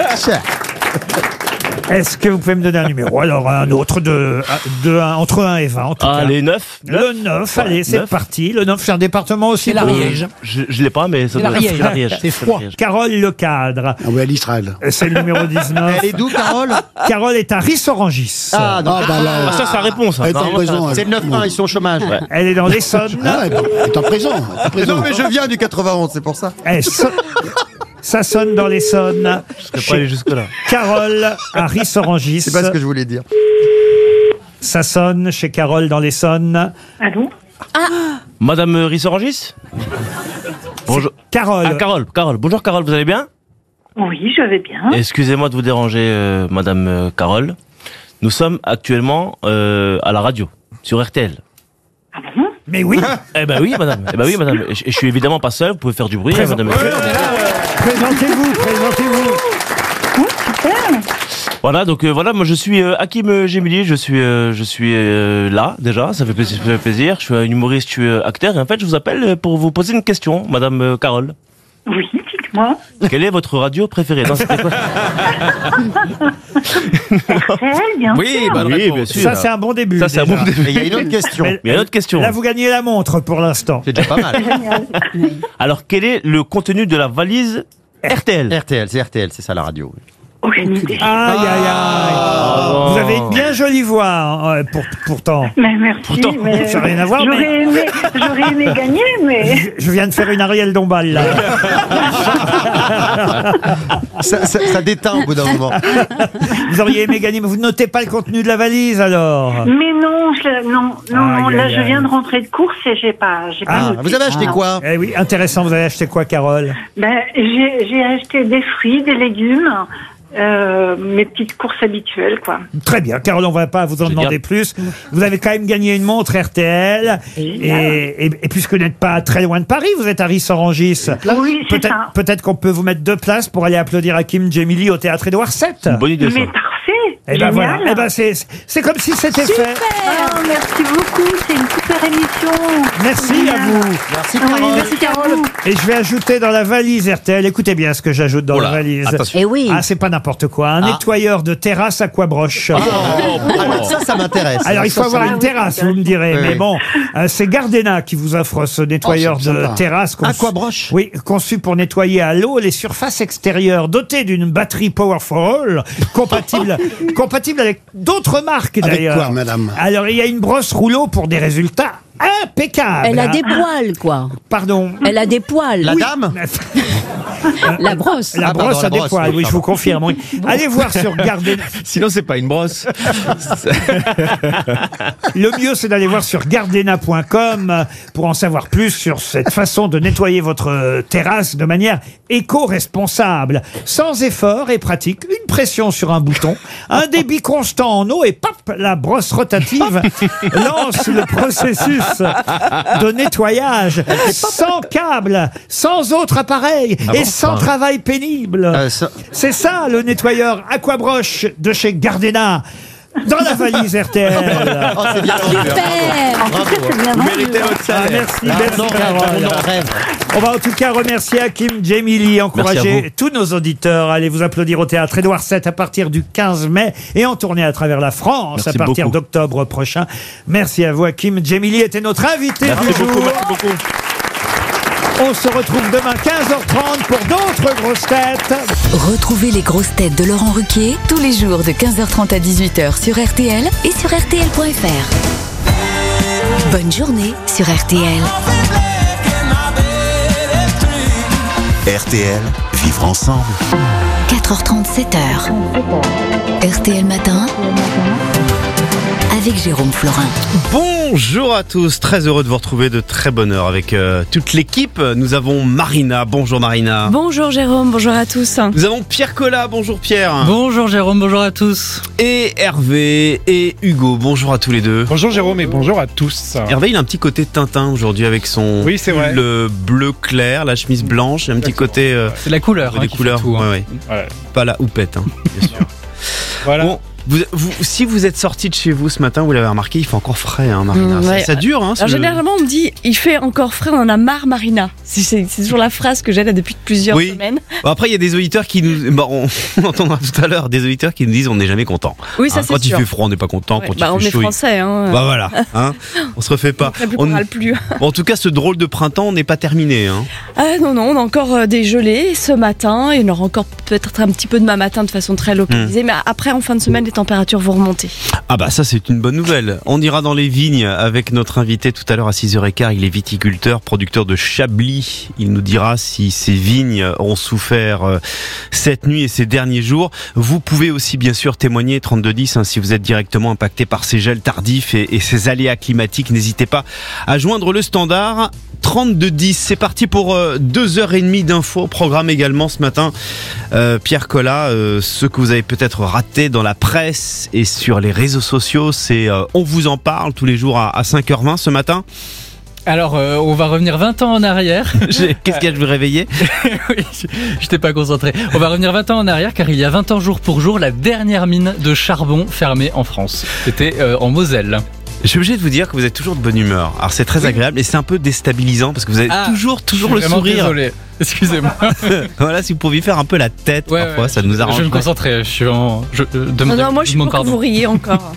Est-ce que vous pouvez me donner un numéro? Alors un autre entre 1 et 20 en tout cas. Les 9. Le 9, allez, c'est parti. Le 9, c'est un département aussi. C'est l'Ariège. Je l'ai pas, mais ça doit être l'Ariège. C'est froid. Carole Le Cadre. Ah oui, à l'Israël. C'est le numéro 19. Elle est d'où, Carole? Carole est à Rissorangis. Ah, non. Ça, c'est la réponse. Elle est en prison. C'est le 9-1, ils sont au chômage. Ouais. Elle est dans l'Essonne. Ah, elle est en prison. Non, mais je viens du 91, c'est pour ça. Ça sonne dans l'Essonne. Je serais pas allé jusque-là. Carole à Rissorangis. C'est pas ce que je voulais dire. Ça sonne chez Carole dans l'Essonne. Allô? Madame Rissorangis? Bonjour. Carole. Carole. Bonjour Carole, vous allez bien? Oui, je vais bien. Excusez-moi de vous déranger, Madame Carole. Nous sommes actuellement à la radio, sur RTL. Ah bon? Mais oui. Eh ben oui, madame. Et je suis évidemment pas seul, vous pouvez faire du bruit, hein, madame. Présentez-vous. Oh, super. Voilà, donc moi je suis Hakim Djemili, je suis là déjà, ça fait plaisir. Je suis un humoriste, je suis acteur et en fait je vous appelle pour vous poser une question, madame Carole. Oui, dites-moi. Quelle est votre radio préférée? Non, c'était quoi? RTL, bien sûr. Oui, bien sûr. Ça, c'est un bon début. Ça, c'est un bon début. Il y a une autre question. Il y a une autre question. Là, vous gagnez la montre pour l'instant. C'est déjà pas mal. Alors, quel est le contenu de la valise RTL? RTL, c'est ça la radio. Aucune idée. Aïe. Vous avez une bien jolie voix, pourtant. Mais merci. Pourtant, mais ça n'a rien à voir, j'aurais aimé gagner, mais... Je viens de faire une Ariel Dombal, là. ça déteint au bout d'un moment. Vous auriez aimé gagner, mais vous ne notez pas le contenu de la valise, alors? Mais non, là, je viens de rentrer de course et j'ai pas noté. Vous avez acheté quoi? Eh oui, intéressant, vous avez acheté quoi, Carole? J'ai acheté des fruits, des légumes... mes petites courses habituelles, quoi. Très bien, Carole, on va pas vous en demander plus. Vous avez quand même gagné une montre RTL. Et puisque vous n'êtes pas très loin de Paris, vous êtes à Rissorangis. Oui, c'est ça. Peut-être qu'on peut vous mettre 2 places pour aller applaudir Hakim Djemili au Théâtre Édouard VII. Une bonne idée, ça. Mais parfait. Et ben voilà. Et ben c'est comme si c'était fait. Oh, merci beaucoup. C'est une super émission. Merci à vous. Merci Carole. Oui, merci Carole. Et je vais ajouter dans la valise RTL. Écoutez bien ce que j'ajoute dans la valise. Et oui. Ah, c'est pas n'importe quoi. Un nettoyeur de terrasse Aquabroche. Alors ça m'intéresse. Alors il faut avoir une terrasse, vous me direz. Mais bon, c'est Gardena qui vous offre ce nettoyeur de terrasse. Aquabroche. Oui, conçu pour nettoyer à l'eau les surfaces extérieures, doté d'une batterie Powerful, compatible avec d'autres marques d'ailleurs. Avec quoi, madame? Alors il y a une brosse rouleau pour des résultats Impeccable. Elle a des poils, quoi. Pardon. Elle a des poils. La Oui. dame La brosse. La brosse pardon, a des brosse, poils, oui, je vous pardon. confirme. Oui. Allez voir sur Gardena. Sinon, c'est pas une brosse. Le mieux, c'est d'aller voir sur gardena.com pour en savoir plus sur cette façon de nettoyer votre terrasse de manière éco-responsable. Sans effort et pratique, une pression sur un bouton, un débit constant en eau et pop, la brosse rotative lance le processus de nettoyage sans câble, sans autre appareil et sans travail pénible. C'est ça le nettoyeur Aquabroche de chez Gardena. Dans la valise RTL. Oh, c'est bien vendu, hein. Bravo. Vous méritez votre salaire. Merci Carole. On va en tout cas remercier Hakim Djemili, encourager tous nos auditeurs à aller vous applaudir au théâtre Édouard VII à partir du 15 mai et en tournée à travers la France Merci à partir beaucoup. d'octobre prochain. Merci à vous. Hakim Djemili était notre invité du jour. Merci beaucoup. On se retrouve demain 15h30 pour d'autres grosses têtes. Retrouvez les grosses têtes de Laurent Ruquier tous les jours de 15h30 à 18h sur RTL et sur RTL.fr. Bonne journée sur RTL. RTL, vivre ensemble. 4h30, 7h. RTL Matin. Avec Jérôme Florin. Bonjour à tous, très heureux de vous retrouver de très bonne heure avec toute l'équipe. Nous avons Marina, bonjour Marina. Bonjour Jérôme, bonjour à tous. Nous avons Pierre Collat, bonjour Pierre. Bonjour Jérôme, bonjour à tous. Et Hervé et Hugo, bonjour à tous les deux. Bonjour Jérôme et bonjour à tous. Hervé, il a un petit côté Tintin aujourd'hui avec son Oui, c'est vrai. le bleu clair, la chemise blanche, et un petit côté... C'est la couleur. les couleurs, tout, hein. ouais. Ouais. Pas la houppette, hein, bien sûr. Voilà. Bon, si vous êtes sorti de chez vous ce matin, vous l'avez remarqué, il fait encore frais, hein, Marina. Ouais. Ça dure, hein. Alors, généralement, on me dit, il fait encore frais, on en a marre, Marina. C'est toujours la phrase que j'ai là depuis plusieurs semaines. Bon, après, il y a des auditeurs qui nous... Bon, on entendra tout à l'heure des auditeurs qui nous disent on n'est jamais content. Oui, ça, c'est quand sûr. il fait froid, on n'est pas content. Ouais, Quand il on fait est chaud, français. Hein. Bah voilà, hein, on se refait pas. On râle plus. En tout cas, ce drôle de printemps n'est pas terminé. Hein. Ah non, on a encore des gelées ce matin et on aura encore peut-être un petit peu demain matin de façon très localisée. Mais après, en fin de semaine, les températures vont remonter. Ah bah ça, c'est une bonne nouvelle. On ira dans les vignes avec notre invité tout à l'heure à 6h15. Il est viticulteur, producteur de Chablis. Il nous dira si ces vignes ont souffert cette nuit et ces derniers jours. Vous pouvez aussi bien sûr témoigner 3210 si vous êtes directement impacté par ces gels tardifs et ces aléas climatiques. N'hésitez pas à joindre le standard 3210. C'est parti pour 2h30 d'infos. Programme également ce matin, Pierre Collat, ce que vous avez peut-être raté dans la presse et sur les réseaux sociaux, c'est on vous en parle tous les jours à 5h20 ce matin. Alors, on va revenir 20 ans en arrière. Qu'est-ce qu'il y a, je me réveiller? Oui, je t'ai pas concentré. On va revenir 20 ans en arrière car il y a 20 ans jour pour jour, la dernière mine de charbon fermée en France. C'était en Moselle. Je suis obligé de vous dire que vous êtes toujours de bonne humeur. Alors c'est très agréable et c'est un peu déstabilisant parce que vous avez toujours le sourire. Désolé. Excusez-moi. Voilà, si vous pouviez faire un peu la tête parfois, ça nous arrange. Je vais me concentrer. Je suis en. Non, moi je suis pour que vous riez encore.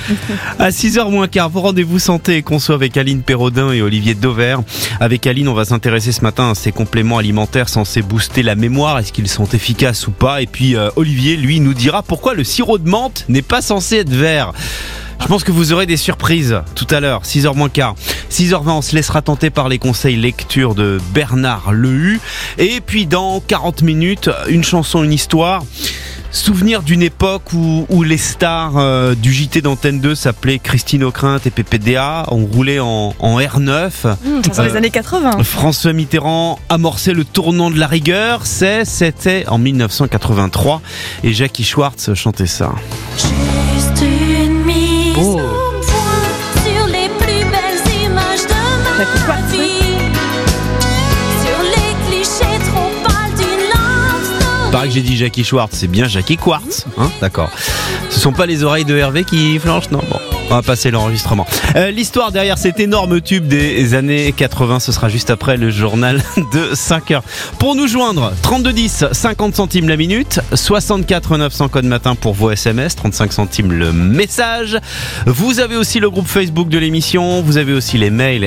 À 6h15, vos rendez-vous santé et conso avec Aline Perraudin et Olivier Dauvert. Avec Aline, on va s'intéresser ce matin à ces compléments alimentaires censés booster la mémoire. Est-ce qu'ils sont efficaces ou pas? Et puis Olivier, lui, nous dira pourquoi le sirop de menthe n'est pas censé être vert. Je pense que vous aurez des surprises tout à l'heure, 6h15. 6h20, on se laissera tenter par les conseils lecture de Bernard Lehu. Et puis dans 40 minutes, une chanson, une histoire. Souvenir d'une époque où les stars du JT d'Antenne 2 s'appelaient Christine Ockrent et PPDA. On roulait en R9. Dans les années 80. François Mitterrand amorçait le tournant de la rigueur. C'était en 1983. Et Jackie Schwartz chantait ça. Juste une mise au point sur les plus belles images de ma vie. Sur les clichés trop pâles d'une love story. Pareil que j'ai dit Jackie Schwartz, c'est bien Jackie Quartz, hein, d'accord. Ce sont pas les oreilles de Hervé qui flanchent, non, bon. On va passer l'enregistrement. L'histoire derrière cet énorme tube des années 80, ce sera juste après le journal de 5h. Pour nous joindre, 3210, 50 centimes la minute, 64 900 code matin pour vos SMS, 35 centimes le message. Vous avez aussi le groupe Facebook de l'émission, vous avez aussi les mails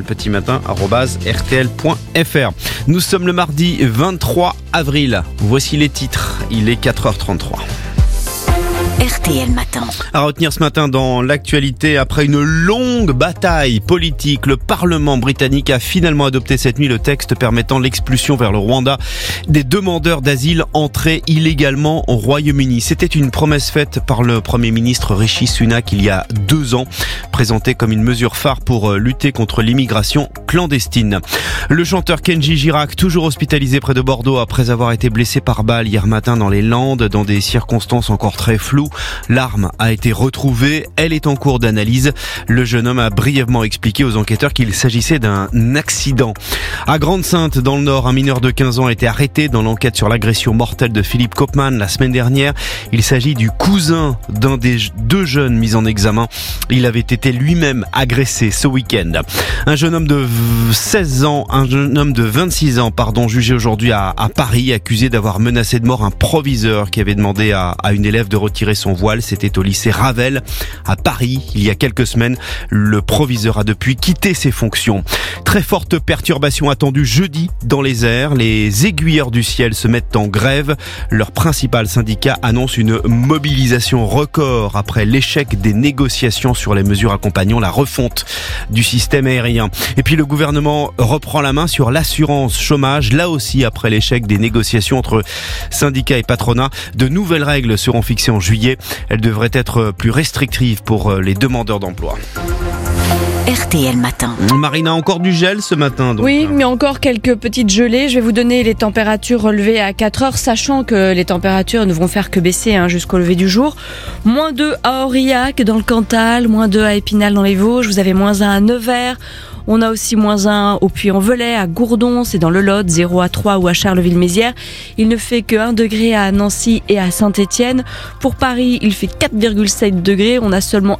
rtlpetimatin@rtl.fr. Nous sommes le mardi 23 avril. Voici les titres, il est 4h33. RTL. RTL Matin. À retenir ce matin dans l'actualité, après une longue bataille politique, le Parlement britannique a finalement adopté cette nuit le texte permettant l'expulsion vers le Rwanda des demandeurs d'asile entrés illégalement au Royaume-Uni. C'était une promesse faite par le Premier ministre Rishi Sunak il y a 2 ans, présentée comme une mesure phare pour lutter contre l'immigration clandestine. Le chanteur Kenji Girac, toujours hospitalisé près de Bordeaux après avoir été blessé par balle hier matin dans les Landes, dans des circonstances encore très floues. L'arme a été retrouvée, elle est en cours d'analyse. Le jeune homme a brièvement expliqué aux enquêteurs qu'il s'agissait d'un accident. À Grande-Synthe, dans le Nord, un mineur de 15 ans a été arrêté dans l'enquête sur l'agression mortelle de Philippe Kopman la semaine dernière. Il s'agit du cousin d'un des 2 jeunes mis en examen. Il avait été lui-même agressé ce week-end. Un jeune homme de 26 ans, jugé aujourd'hui à Paris, accusé d'avoir menacé de mort un proviseur qui avait demandé à une élève de retirer son voile. C'était au lycée Ravel à Paris il y a quelques semaines. Le proviseur a depuis quitté ses fonctions. Très forte perturbation attendue jeudi dans les airs. Les aiguilleurs du ciel se mettent en grève. Leur principal syndicat annonce une mobilisation record après l'échec des négociations sur les mesures accompagnant la refonte du système aérien. Et puis le gouvernement reprend la main sur l'assurance chômage, là aussi après l'échec des négociations entre syndicats et patronat. De nouvelles règles seront fixées en juillet. Elles devraient être plus restrictives pour les demandeurs d'emploi. RTL Matin. Marina, encore du gel ce matin. Donc. Oui, mais encore quelques petites gelées. Je vais vous donner les températures relevées à 4 heures, sachant que les températures ne vont faire que baisser jusqu'au lever du jour. -2 à Aurillac, dans le Cantal, -2 à Épinal dans les Vosges, vous avez -1 à Nevers. On a aussi -1 au Puy-en-Velay, à Gourdon, c'est dans le Lot, 0 à 3 ou à Charleville-Mézières. Il ne fait que 1 degré à Nancy et à Saint-Étienne. Pour Paris, il fait 4,7 degrés. On a seulement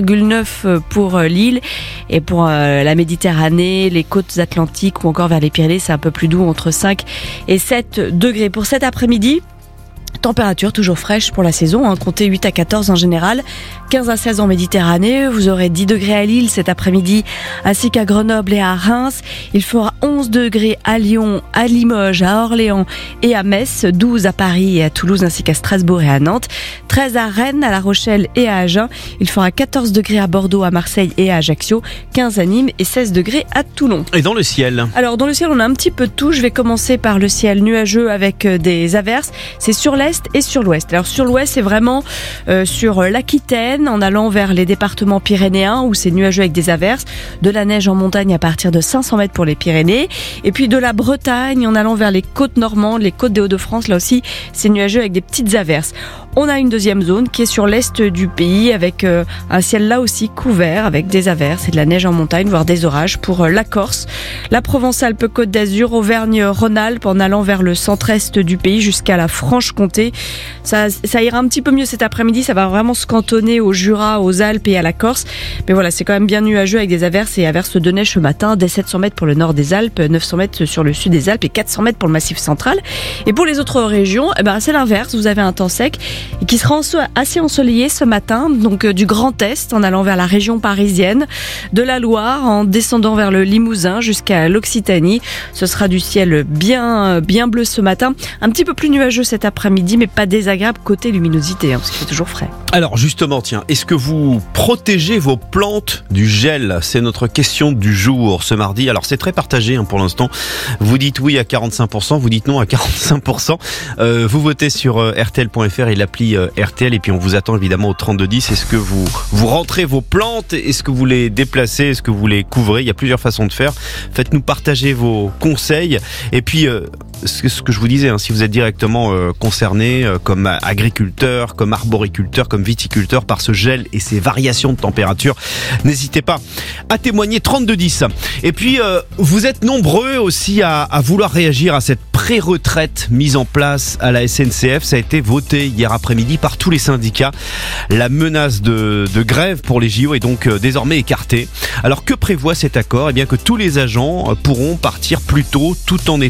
1,9 pour Lille. Et pour la Méditerranée, les côtes atlantiques ou encore vers les Pyrénées, c'est un peu plus doux, entre 5 et 7 degrés. Pour cet après-midi, température toujours fraîche pour la saison, comptez 8 à 14 en général, 15 à 16 en Méditerranée, vous aurez 10 degrés à Lille cet après-midi, ainsi qu'à Grenoble et à Reims. Il fera 11 degrés à Lyon, à Limoges, à Orléans et à Metz, 12 à Paris et à Toulouse, ainsi qu'à Strasbourg et à Nantes, 13 à Rennes, à La Rochelle et à Agen. Il fera 14 degrés à Bordeaux, à Marseille et à Ajaccio, 15 à Nîmes et 16 degrés à Toulon. Et dans le ciel? Alors dans le ciel, on a un petit peu de tout. Je vais commencer par le ciel nuageux avec des averses. C'est sur l'est et sur l'ouest. Alors sur l'ouest, c'est vraiment sur l'Aquitaine, en allant vers les départements pyrénéens où c'est nuageux avec des averses, de la neige en montagne à partir de 500 mètres pour les Pyrénées, et puis de la Bretagne en allant vers les côtes normandes, les côtes des Hauts-de-France, là aussi c'est nuageux avec des petites averses. On a une deuxième zone qui est sur l'est du pays avec un ciel là aussi couvert avec des averses et de la neige en montagne, voire des orages pour la Corse, la Provence-Alpes-Côte d'Azur, Auvergne-Rhône-Alpes en allant vers le centre-est du pays jusqu'à la Franche-Comté. Ça ira un petit peu mieux cet après-midi, ça va vraiment se cantonner au Jura, aux Alpes et à la Corse. Mais voilà, c'est quand même bien nuageux avec des averses et averses de neige ce matin, dès 700 mètres pour le nord des Alpes, 900 mètres sur le sud des Alpes et 400 mètres pour le Massif central. Et pour les autres régions, c'est l'inverse, vous avez un temps sec et qui sera assez ensoleillé ce matin, donc du Grand Est en allant vers la région parisienne, de la Loire en descendant vers le Limousin jusqu'à l'Occitanie. Ce sera du ciel bien bleu ce matin, un petit peu plus nuageux cet après-midi, mais pas désagréable côté luminosité, parce qu'il fait toujours frais. Alors justement, tiens, est-ce que vous protégez vos plantes du gel? C'est notre question du jour ce mardi. Alors c'est très partagé pour l'instant. Vous dites oui à 45%, vous dites non à 45%. Vous votez sur RTL.fr et l'appli RTL, et puis on vous attend évidemment au 3210. Est-ce que vous rentrez vos plantes? Est-ce que vous les déplacez? Est-ce que vous les couvrez? Il y a plusieurs façons de faire. Faites-nous partager vos conseils. Et puis ce que je vous disais, si vous êtes directement concerné comme agriculteur, comme arboriculteur, comme viticulteur par ce gel et ces variations de température, n'hésitez pas à témoigner 3210. Et puis vous êtes nombreux aussi à vouloir réagir à cette pré-retraite mise en place à la SNCF. Ça a été voté hier après-midi par tous les syndicats. La menace de grève pour les JO est donc désormais écartée. Alors que prévoit cet accord? Eh bien que tous les agents pourront partir plus tôt tout en étant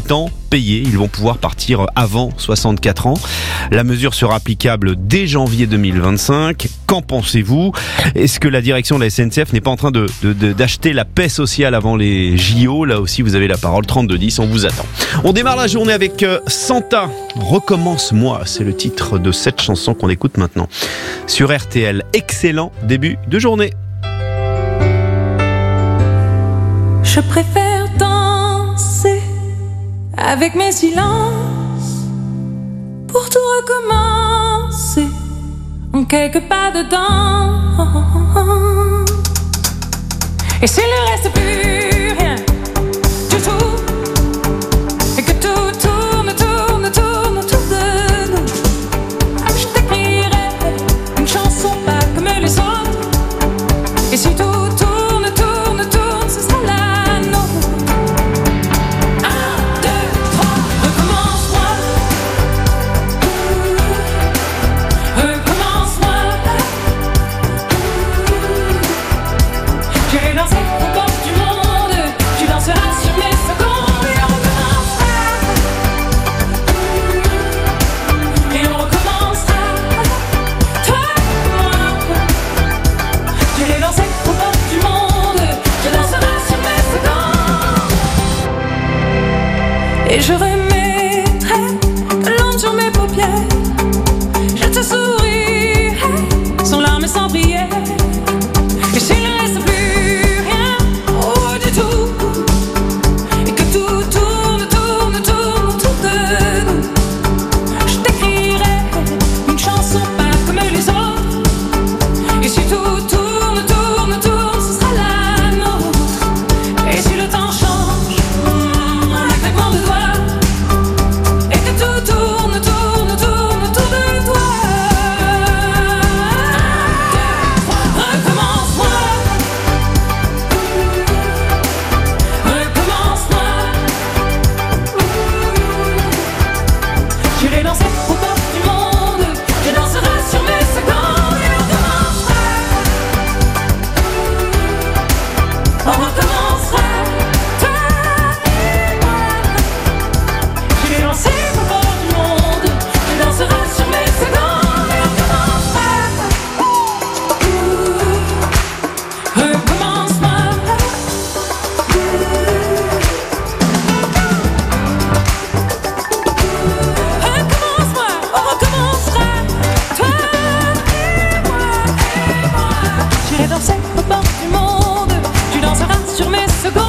payés. Ils vont pouvoir partir avant 64 ans. La mesure sera applicable dès janvier 2025. Qu'en pensez-vous ? Est-ce que la direction de la SNCF n'est pas en train d'acheter la paix sociale avant les JO ? Là aussi, vous avez la parole. 3210, on vous attend. On démarre la journée avec Santa. Recommence-moi, c'est le titre de cette chanson qu'on écoute maintenant sur RTL. Excellent début de journée. Je préfère danser avec mes silences pour tout recommencer en quelques pas dedans. Et s'il ne reste plus rien du tout, et que tout tourne autour de nous, je t'écrirai une chanson pas comme les autres. Et si tout tourne, ce sera la nôtre. 1, 2, 3, recommence-moi. Recommence-moi. J'irai danser aux portes du monde. Tu danseras sur mes secondes. Et on recommencera. Et on recommencera. Toi et moi. J'irai danser aux portes du monde. Tu danseras sur mes secondes. Et je remettrai de l'encre sur mes paupières. Je te sourirai sans larmes et sans prière. Et s'il ne reste plus rien, oh du tout, et que tout tourne autour de nous, je t'écrirai une chanson pas comme les autres. Et si tout tourne, ce sera la nôtre. Et si le temps change, un claquement de doigts, et que tout tourne autour de toi. Recommence-moi. Recommence-moi. J'irai danser aux portes du monde. Je danserai sur mes secondes. Et on recommencera. On recommencera. Toi et moi. J'irai danser aux portes du monde. Je danserai sur mes secondes. Et on recommencera. Recommence-moi. Recommence-moi, on recommencera. Toi et moi. J'irai danser aux portes du monde. Tu danseras sur mes secondes.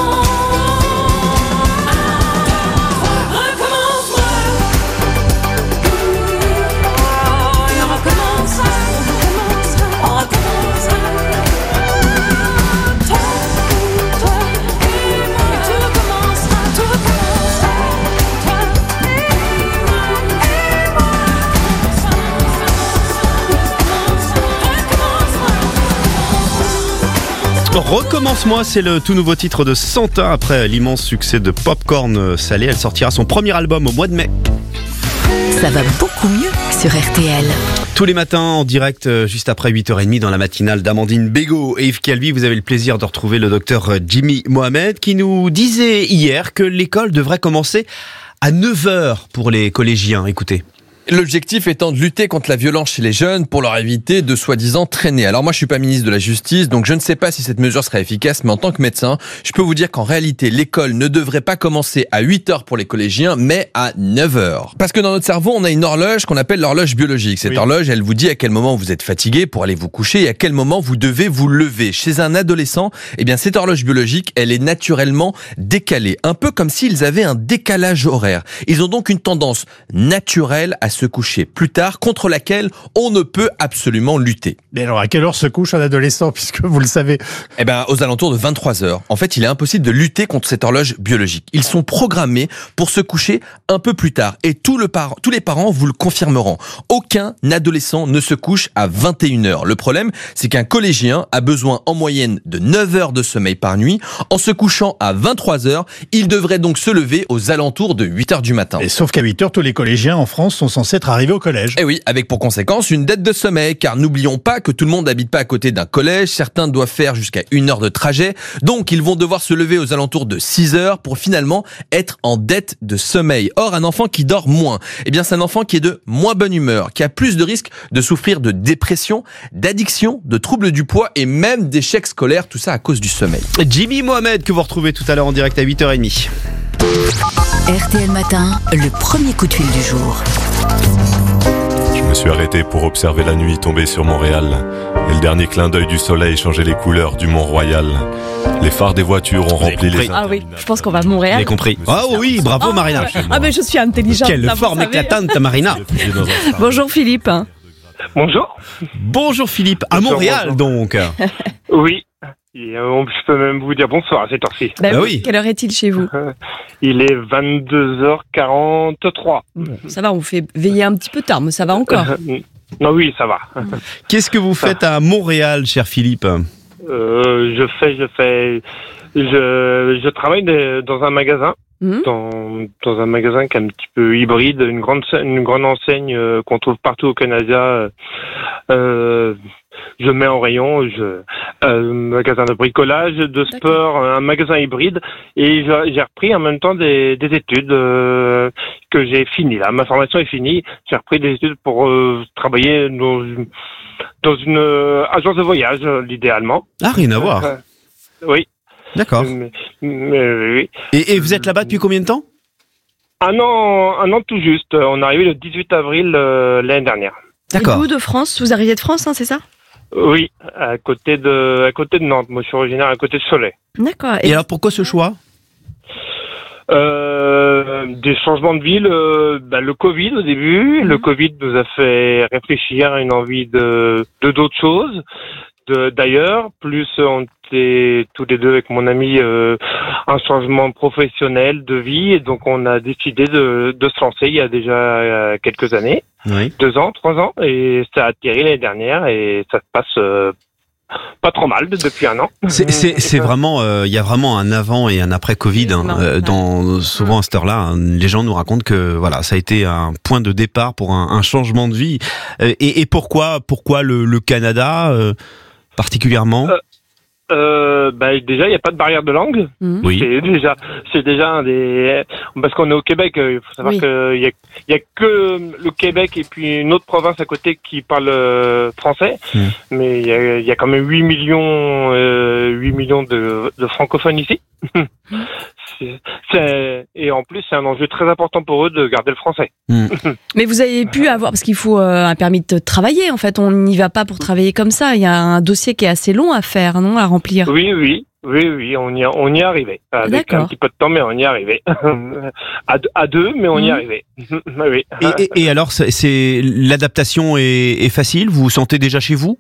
Recommence-moi. Et on recommencera. On recommencera. Toi et moi. Et tout recommencera. Toi et moi. Recommence-moi, c'est le tout nouveau titre de Santa après l'immense succès de Popcorn Salé. Elle sortira son premier album au mois de mai. Ça va beaucoup mieux sur RTL. Tous les matins en direct, juste après 8h30 dans la matinale d'Amandine Bégaud et Yves Calvi, vous avez le plaisir de retrouver le docteur Jimmy Mohamed qui nous disait hier que l'école devrait commencer à 9h pour les collégiens. Écoutez. L'objectif étant de lutter contre la violence chez les jeunes pour leur éviter de soi-disant traîner. Alors moi je suis pas ministre de la Justice, donc je ne sais pas si cette mesure sera efficace, mais en tant que médecin, je peux vous dire qu'en réalité l'école ne devrait pas commencer à 8h pour les collégiens, mais à 9h. Parce que dans notre cerveau, on a une horloge qu'on appelle l'horloge biologique. Cette horloge, elle vous dit à quel moment vous êtes fatigué pour aller vous coucher et à quel moment vous devez vous lever. Chez un adolescent, eh bien cette horloge biologique, elle est naturellement décalée, un peu comme s'ils avaient un décalage horaire. Ils ont donc une tendance naturelle à se coucher plus tard, contre laquelle on ne peut absolument lutter. Mais alors, à quelle heure se couche un adolescent, puisque vous le savez? Eh ben, aux alentours de 23h. En fait, il est impossible de lutter contre cette horloge biologique. Ils sont programmés pour se coucher un peu plus tard. Et tous les parents vous le confirmeront. Aucun adolescent ne se couche à 21h. Le problème, c'est qu'un collégien a besoin en moyenne de 9 heures de sommeil par nuit. En se couchant à 23h, il devrait donc se lever aux alentours de 8h du matin. Et sauf qu'à 8h, tous les collégiens en France sont censés censé être arrivé au collège. Et oui, avec pour conséquence une dette de sommeil, car n'oublions pas que tout le monde n'habite pas à côté d'un collège, certains doivent faire jusqu'à 1 heure de trajet, donc ils vont devoir se lever aux alentours de 6 heures pour finalement être en dette de sommeil. Or, un enfant qui dort moins, eh bien c'est un enfant qui est de moins bonne humeur, qui a plus de risques de souffrir de dépression, d'addiction, de troubles du poids et même d'échecs scolaires, tout ça à cause du sommeil. Jimmy Mohamed que vous retrouvez tout à l'heure en direct à 8h30. RTL Matin, le premier coup de fil du jour. Je me suis arrêté pour observer la nuit tomber sur Montréal et le dernier clin d'œil du soleil changeait les couleurs du Mont-Royal. Les phares des voitures ont rempli les... Ah oui, je pense qu'on va à Montréal. Vous avez compris. Ah oui, bravo Marina. Ah mais je suis intelligente. Quelle forme éclatante Marina. Bonjour Philippe. Bonjour. Bonjour Philippe, à Montréal donc. Oui. Et, je peux même vous dire bonsoir à cette heure-ci. Bah oui. Quelle heure est-il chez vous? Il est 22h43. Ça va, on vous fait veiller un petit peu tard, mais ça va encore. Non, oui, ça va. Qu'est-ce que vous faites à Montréal, cher Philippe? Je travaille dans un magasin. Dans un magasin qui est un petit peu hybride, une grande enseigne qu'on trouve partout au Canada. Je mets en rayon, magasin de bricolage, de sport, un magasin hybride, et j'ai repris en même temps des études que j'ai finies. Là, ma formation est finie. J'ai repris des études pour travailler dans une agence de voyage, idéalement. Ah, rien à voir. Oui. D'accord. Oui. Et vous êtes là-bas depuis combien de temps? Un an tout juste. On est arrivé le 18 avril l'année dernière. D'accord. Et vous de France? Vous arrivez de France, hein, c'est ça? Oui, à côté de Nantes. Moi, je suis originaire à côté de Cholet. D'accord. Et alors, pourquoi ce choix? Des changements de ville, le Covid au début. Le Covid nous a fait réfléchir à une envie de d'autres choses. D'ailleurs, plus on était tous les deux avec mon ami un changement professionnel de vie, et donc on a décidé de se lancer il y a déjà quelques années, 2 ans, 3 ans, et ça a atterri l'année dernière et ça se passe pas trop mal depuis 1 an. C'est vraiment, il y a vraiment un avant et un après Covid. Souvent à cette heure-là, les gens nous racontent que voilà, ça a été un point de départ pour un changement de vie. Et pourquoi le Canada particulièrement? Déjà, il n'y a pas de barrière de langue. Oui. C'est déjà un des... Parce qu'on est au Québec, il faut savoir qu'il y a que le Québec et puis une autre province à côté qui parle français. Mais il y a quand même 8 millions de francophones ici. Et en plus, c'est un enjeu très important pour eux de garder le français. Mais vous avez pu avoir, parce qu'il faut un permis de travailler, en fait, on n'y va pas pour travailler comme ça. Il y a un dossier qui est assez long à faire, non, à remplir. Oui, on y est arrivé. Avec un petit peu de temps, mais on y est arrivé. à 2, mais on y est arrivé. Oui. Et alors, l'adaptation est facile? Vous vous sentez déjà chez vous?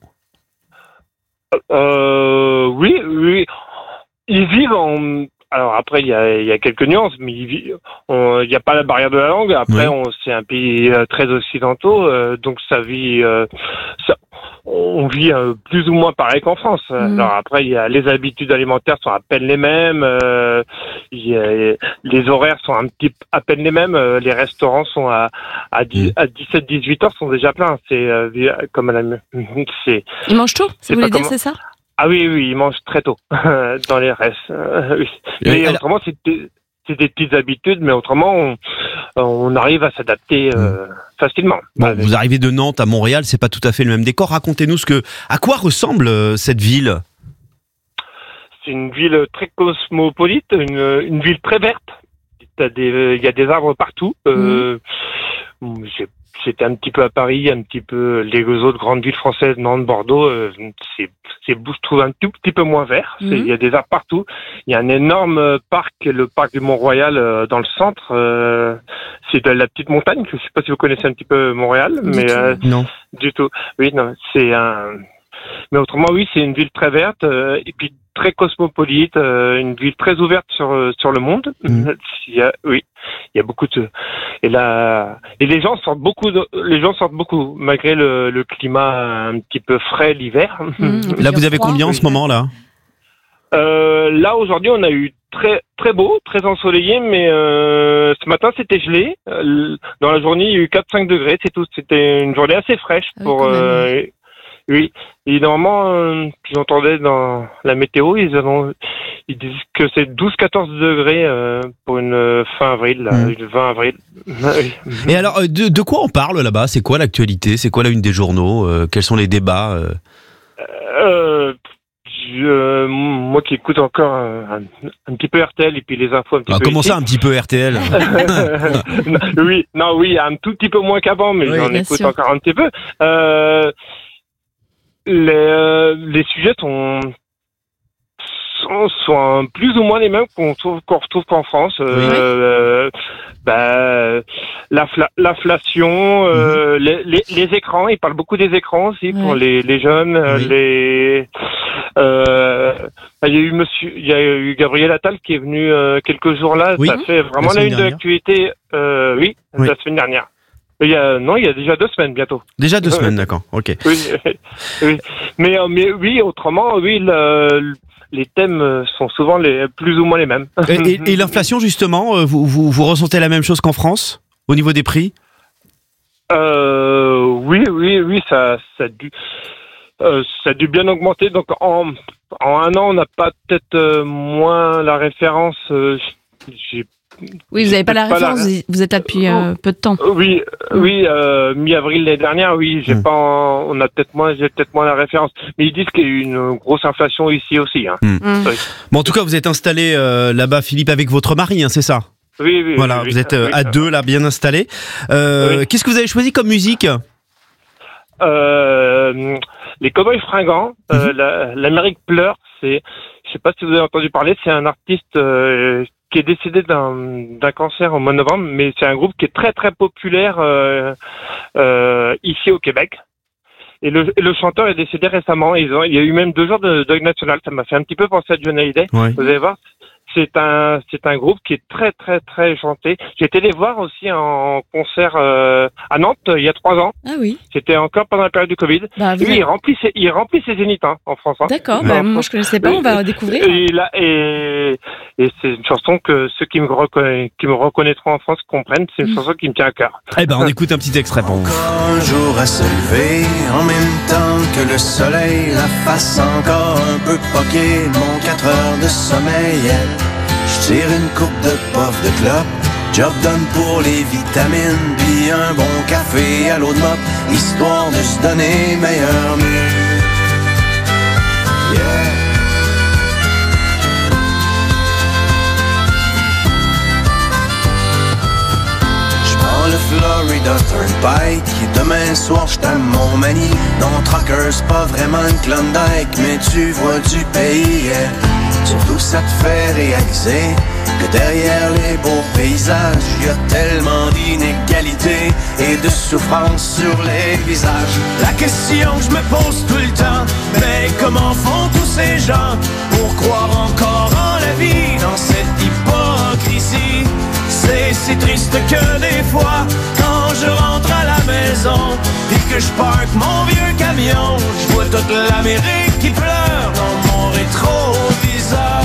Oui. Ils vivent Alors après, il y a quelques nuances, mais il n'y a pas la barrière de la langue. Après, c'est un pays très occidentaux, donc on vit plus ou moins pareil qu'en France. Alors après, les habitudes alimentaires sont à peine les mêmes, les horaires sont à peine les mêmes. Les restaurants sont à 17-18 heures sont déjà pleins. C'est comme Ils mangent tôt, vous voulez dire, c'est ça? Ah oui, ils mangent très tôt dans les restes. Oui. Mais autrement, c'est des petites habitudes, mais autrement, on arrive à s'adapter facilement. Bon, vous arrivez de Nantes à Montréal, c'est pas tout à fait le même décor. Racontez-nous à quoi ressemble cette ville. C'est une ville très cosmopolite, une ville très verte. Il y a des arbres partout. J'étais un petit peu à Paris, un petit peu les autres grandes villes françaises, Nantes, Bordeaux. Je trouve un tout petit peu moins vert. Il y a des arbres partout. Il y a un énorme parc, le parc du Mont-Royal dans le centre. C'est de la petite montagne. Je ne sais pas si vous connaissez un petit peu Montréal, non, du tout. Oui, non, mais autrement, oui, c'est une ville très verte et puis très cosmopolite, une ville très ouverte sur le monde. Il y a beaucoup de et les gens sortent beaucoup malgré le climat un petit peu frais l'hiver. Là, vous avez combien en ce moment là? Là aujourd'hui, on a eu très très beau, très ensoleillé, mais ce matin c'était gelé. Dans la journée, il y a eu 4-5 degrés, c'est tout. C'était une journée assez fraîche pour. Oui, et normalement, j'entendais dans la météo, ils disent que c'est 12-14 degrés pour une fin avril, là, le 20 avril. Et alors, de quoi on parle là-bas? C'est quoi l'actualité? C'est quoi la une des journaux? Quels sont les débats? Moi qui écoute encore un petit peu RTL et puis les infos un petit peu. Comment ça, un petit peu RTL? Oui, un tout petit peu moins qu'avant, mais j'en écoute encore un petit peu. Les sujets sont plus ou moins les mêmes qu'on retrouve qu'en France. L'inflation, les écrans, ils parlent beaucoup des écrans aussi pour les jeunes. Il y a eu Gabriel Attal qui est venu quelques jours là. Ça fait vraiment la une de l'actualité. La semaine dernière. Il y a déjà 2 semaines bientôt. Déjà 2 semaines, d'accord. Ok. Oui. Mais autrement, les thèmes sont souvent plus ou moins les mêmes. Et l'inflation, justement, vous ressentez la même chose qu'en France au niveau des prix? Oui, ça a dû bien augmenter. Donc en un an, on n'a pas peut-être moins la référence. Oui, vous n'avez pas la référence, vous êtes depuis peu de temps. Oui, mi-avril l'année dernière, j'ai peut-être moins la référence. Mais ils disent qu'il y a eu une grosse inflation ici aussi. Bon, en tout cas, vous êtes installé là-bas, Philippe, avec votre mari, c'est ça? Oui. Voilà, vous êtes à 2 là, bien installés. Qu'est-ce que vous avez choisi comme musique? Les Cowboys Fringants, l'Amérique pleure. Je sais pas si vous avez entendu parler, c'est un artiste qui est décédé d'un cancer au mois de novembre, mais c'est un groupe qui est très très populaire ici au Québec. Et le chanteur est décédé récemment. Il y a eu même 2 jours de deuil national. Ça m'a fait un petit peu penser à Johnny Hallyday. Vous allez voir. C'est un groupe qui est très très très chanté. J'ai été les voir aussi en concert à Nantes il y a 3 ans. Ah oui. C'était encore pendant la période du Covid. Il remplit ses zéniths en France. D'accord. Moi je connaissais pas. On va découvrir. Et c'est une chanson que ceux qui me reconnaîtront en France comprennent. C'est une chanson qui me tient à cœur. On écoute un petit extrait pour vous. Encore un jour à se lever en même temps que le soleil, la face encore un peu poquée, mon 4 heures de sommeil. Je tire une coupe de puff de clope, job done pour les vitamines, puis un bon café à l'eau de mop, histoire de se donner meilleur mieux. Le Florida Turnpike, demain soir j't'aime mon mani. Non, Trucker, c'est pas vraiment une Klondike, mais tu vois du pays. Surtout ça te fait réaliser que derrière les beaux paysages, y a tellement d'inégalités et de souffrance sur les visages. La question que je me pose tout le temps, mais comment font tous ces gens pour croire encore en la vie dans cette hypocrisie? C'est si triste que des fois, quand je rentre à la maison et que je parque mon vieux camion, je vois toute l'Amérique qui pleure dans mon rétroviseur.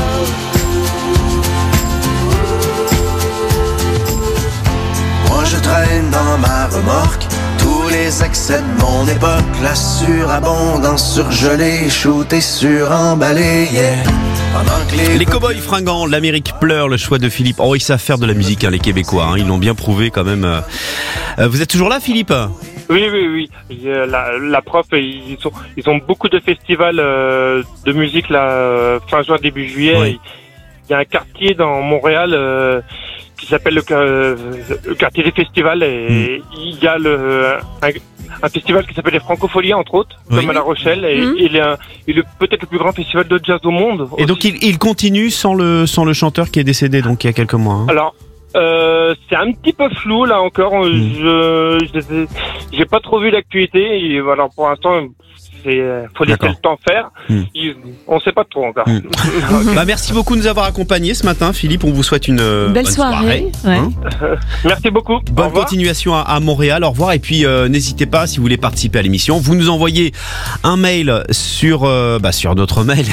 Moi je traîne dans ma remorque tous les excès de mon époque, la surabondance surgelée, shootée, suremballée, Les Cowboys Fringants, l'Amérique pleure, le choix de Philippe. Ils savent faire de la musique, les Québécois. Ils l'ont bien prouvé quand même. Vous êtes toujours là, Philippe? Oui. La prof, ils ont beaucoup de festivals de musique là, fin juin, début juillet. Il y a un quartier dans Montréal qui s'appelle le quartier des festivals et il y a un festival qui s'appelle les Francopholies, entre autres, comme à La Rochelle, et il est peut-être le plus grand festival de jazz au monde. Et donc il continue sans le chanteur qui est décédé donc il y a quelques mois. Alors c'est un petit peu flou là encore. J'ai pas trop vu l'actualité. Et voilà, pour l'instant faut laisser le temps faire. On sait pas trop encore. Merci beaucoup de nous avoir accompagnés ce matin, Philippe. On vous souhaite une belle bonne soirée. Merci beaucoup. Bonne continuation à Montréal. Au revoir. Et puis n'hésitez pas, si vous voulez participer à l'émission, vous nous envoyez un mail sur notre mail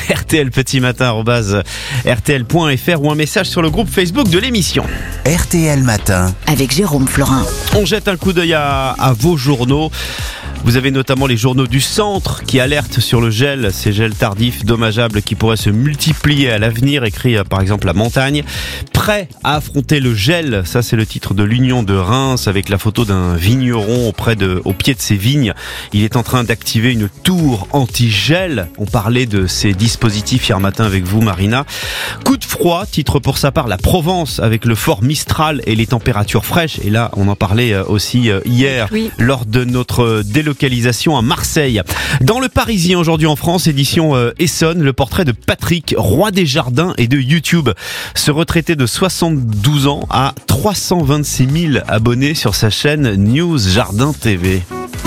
rtlpetimatin@rtl.fr ou un message sur le groupe Facebook de l'émission. RTL Matin avec Jérôme Florin. On jette un coup d'œil à vos journaux. Vous avez notamment les journaux du centre qui alertent sur le gel, ces gels tardifs dommageables qui pourraient se multiplier à l'avenir, écrit par exemple La Montagne. Prêt à affronter le gel, ça c'est le titre de l'Union de Reims avec la photo d'un vigneron au pied de ses vignes. Il est en train d'activer une tour anti-gel. On parlait de ces dispositifs hier matin avec vous, Marina. Coup de froid, titre pour sa part La Provence avec le fort Mistral et les températures fraîches. Et là, on en parlait aussi hier lors de notre délocalisation à Marseille. Dans Le Parisien aujourd'hui en France, édition Essonne, le portrait de Patrick, roi des jardins et de YouTube. Ce retraité de 72 ans a 326 000 abonnés sur sa chaîne News Jardin TV.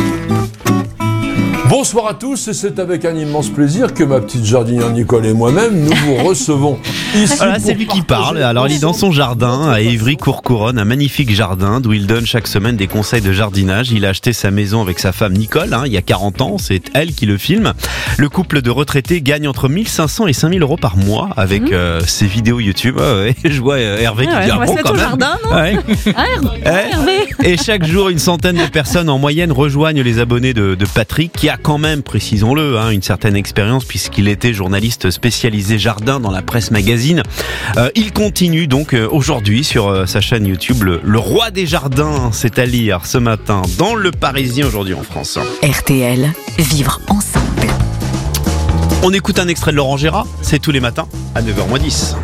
Bonsoir à tous, et c'est avec un immense plaisir que ma petite jardinière Nicole et moi-même, nous vous recevons ici. Voilà, c'est lui qui parle. Alors, il est dans son jardin à Évry-Courcouronne, un magnifique jardin d'où il donne chaque semaine des conseils de jardinage. Il a acheté sa maison avec sa femme Nicole, il y a 40 ans. C'est elle qui le filme. Le couple de retraités gagne entre 1500 et 5000 euros par mois avec ses vidéos YouTube. Je vois Hervé qui dit bon quand même. Jardin, non Hervé. Et chaque jour, une centaine de personnes en moyenne rejoignent les abonnés de Patrick, qui a quand même, précisons-le, une certaine expérience puisqu'il était journaliste spécialisé jardin dans la presse magazine. Il continue donc aujourd'hui sur sa chaîne YouTube le roi des jardins, c'est à lire ce matin dans Le Parisien aujourd'hui en France. RTL, vivre ensemble. On écoute un extrait de Laurent Gérard, c'est tous les matins à 9h10.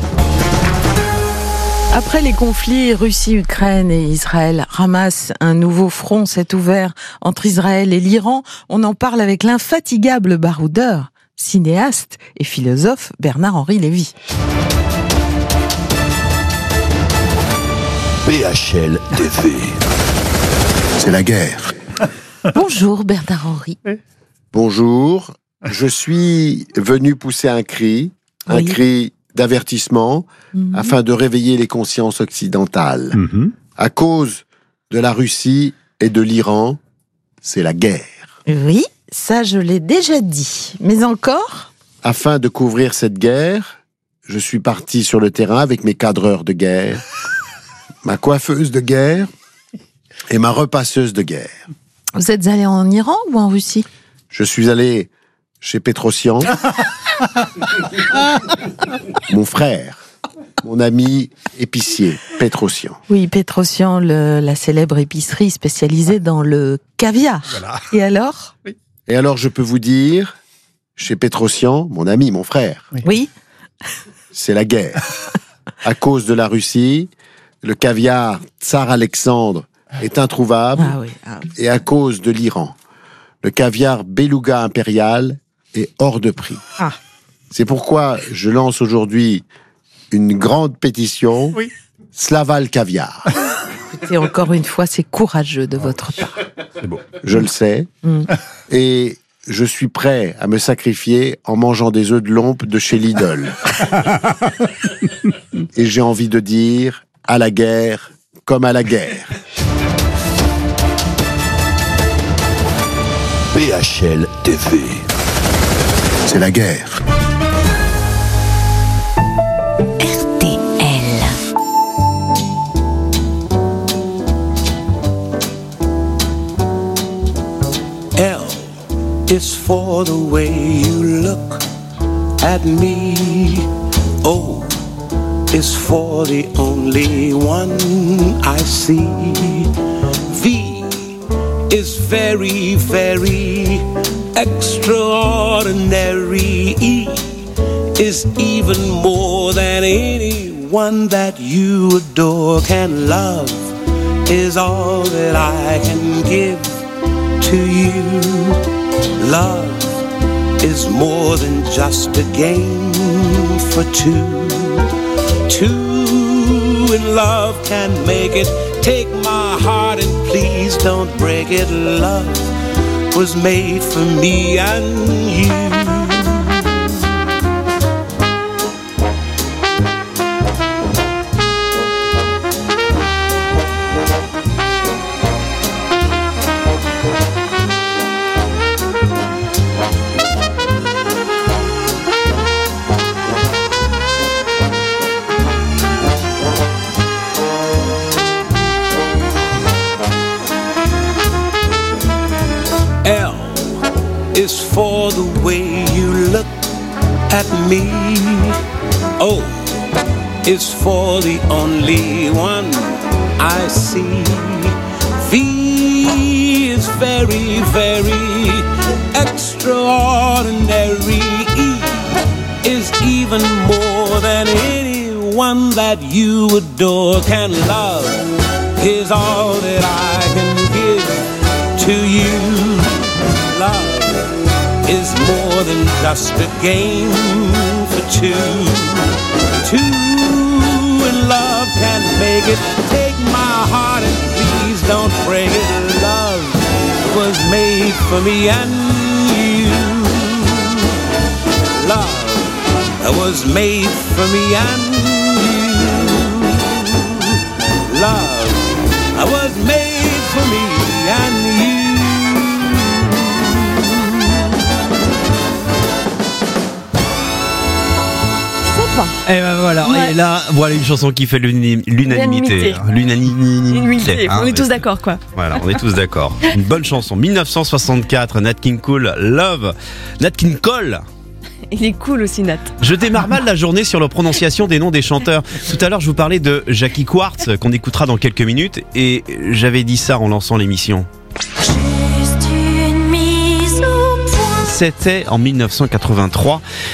Après les conflits Russie, Ukraine et Israël, Hamas, un nouveau front s'est ouvert entre Israël et l'Iran. On en parle avec l'infatigable baroudeur, cinéaste et philosophe Bernard-Henri Lévy. BHL TV. C'est la guerre. Bonjour Bernard-Henri. Bonjour. Je suis venu pousser un cri d'avertissement afin de réveiller les consciences occidentales. À cause de la Russie et de l'Iran, c'est la guerre. Oui, ça je l'ai déjà dit. Mais encore ? Afin de couvrir cette guerre, je suis parti sur le terrain avec mes cadreurs de guerre, ma coiffeuse de guerre et ma repasseuse de guerre. Vous êtes allé en Iran ou en Russie ? Je suis allé chez Petrosian, mon frère, mon ami épicier, Petrosian. Oui, Petrosian, la célèbre épicerie spécialisée dans le caviar. Voilà. Et alors ? Et alors, je peux vous dire, chez Petrosian, mon ami, mon frère, oui, c'est la guerre. À cause de la Russie, le caviar Tsar Alexandre est introuvable. Et à cause de l'Iran, le caviar Beluga impérial est hors de prix. C'est pourquoi je lance aujourd'hui une grande pétition, Slava le caviar. Et encore une fois, c'est courageux de votre part. C'est beau. Je le sais. Et je suis prêt à me sacrifier en mangeant des œufs de lompe de chez Lidl. Et j'ai envie de dire, à la guerre comme à la guerre. BHL TV. C'est la guerre. RTL. L is for the way you look at me. O is for the only one I see. V is very, very extraordinary. E is even more than anyone that you adore can love, is all that I can give to you. Love is more than just a game for two. Two in love can make it. Take my heart and please don't break it. Love was made for me and you. L is for the way you look at me. O is for the only one I see. V is very, very extraordinary. E is even more than anyone that you adore can love. Is all that I can give to you. Love is more than just a game for two. Two in love can make it. Take my heart and please don't break it. Love was made for me and you. Love was made for me and you. Love was made for me and you. Et ben voilà, Ouais. et là, voilà une chanson qui fait l'unanimité. L'unanimité. On est tous d'accord, quoi. Voilà, on est tous d'accord. Une bonne chanson. 1964, Nat King Cole, Love. Nat King Cole. Il est cool aussi, Nat. Je démarre mal la journée sur la prononciation des noms des chanteurs. Tout à l'heure, je vous parlais de Jackie Quartz, qu'on écoutera dans quelques minutes, et j'avais dit ça en lançant l'émission. Juste une mise au point. C'était en 1983.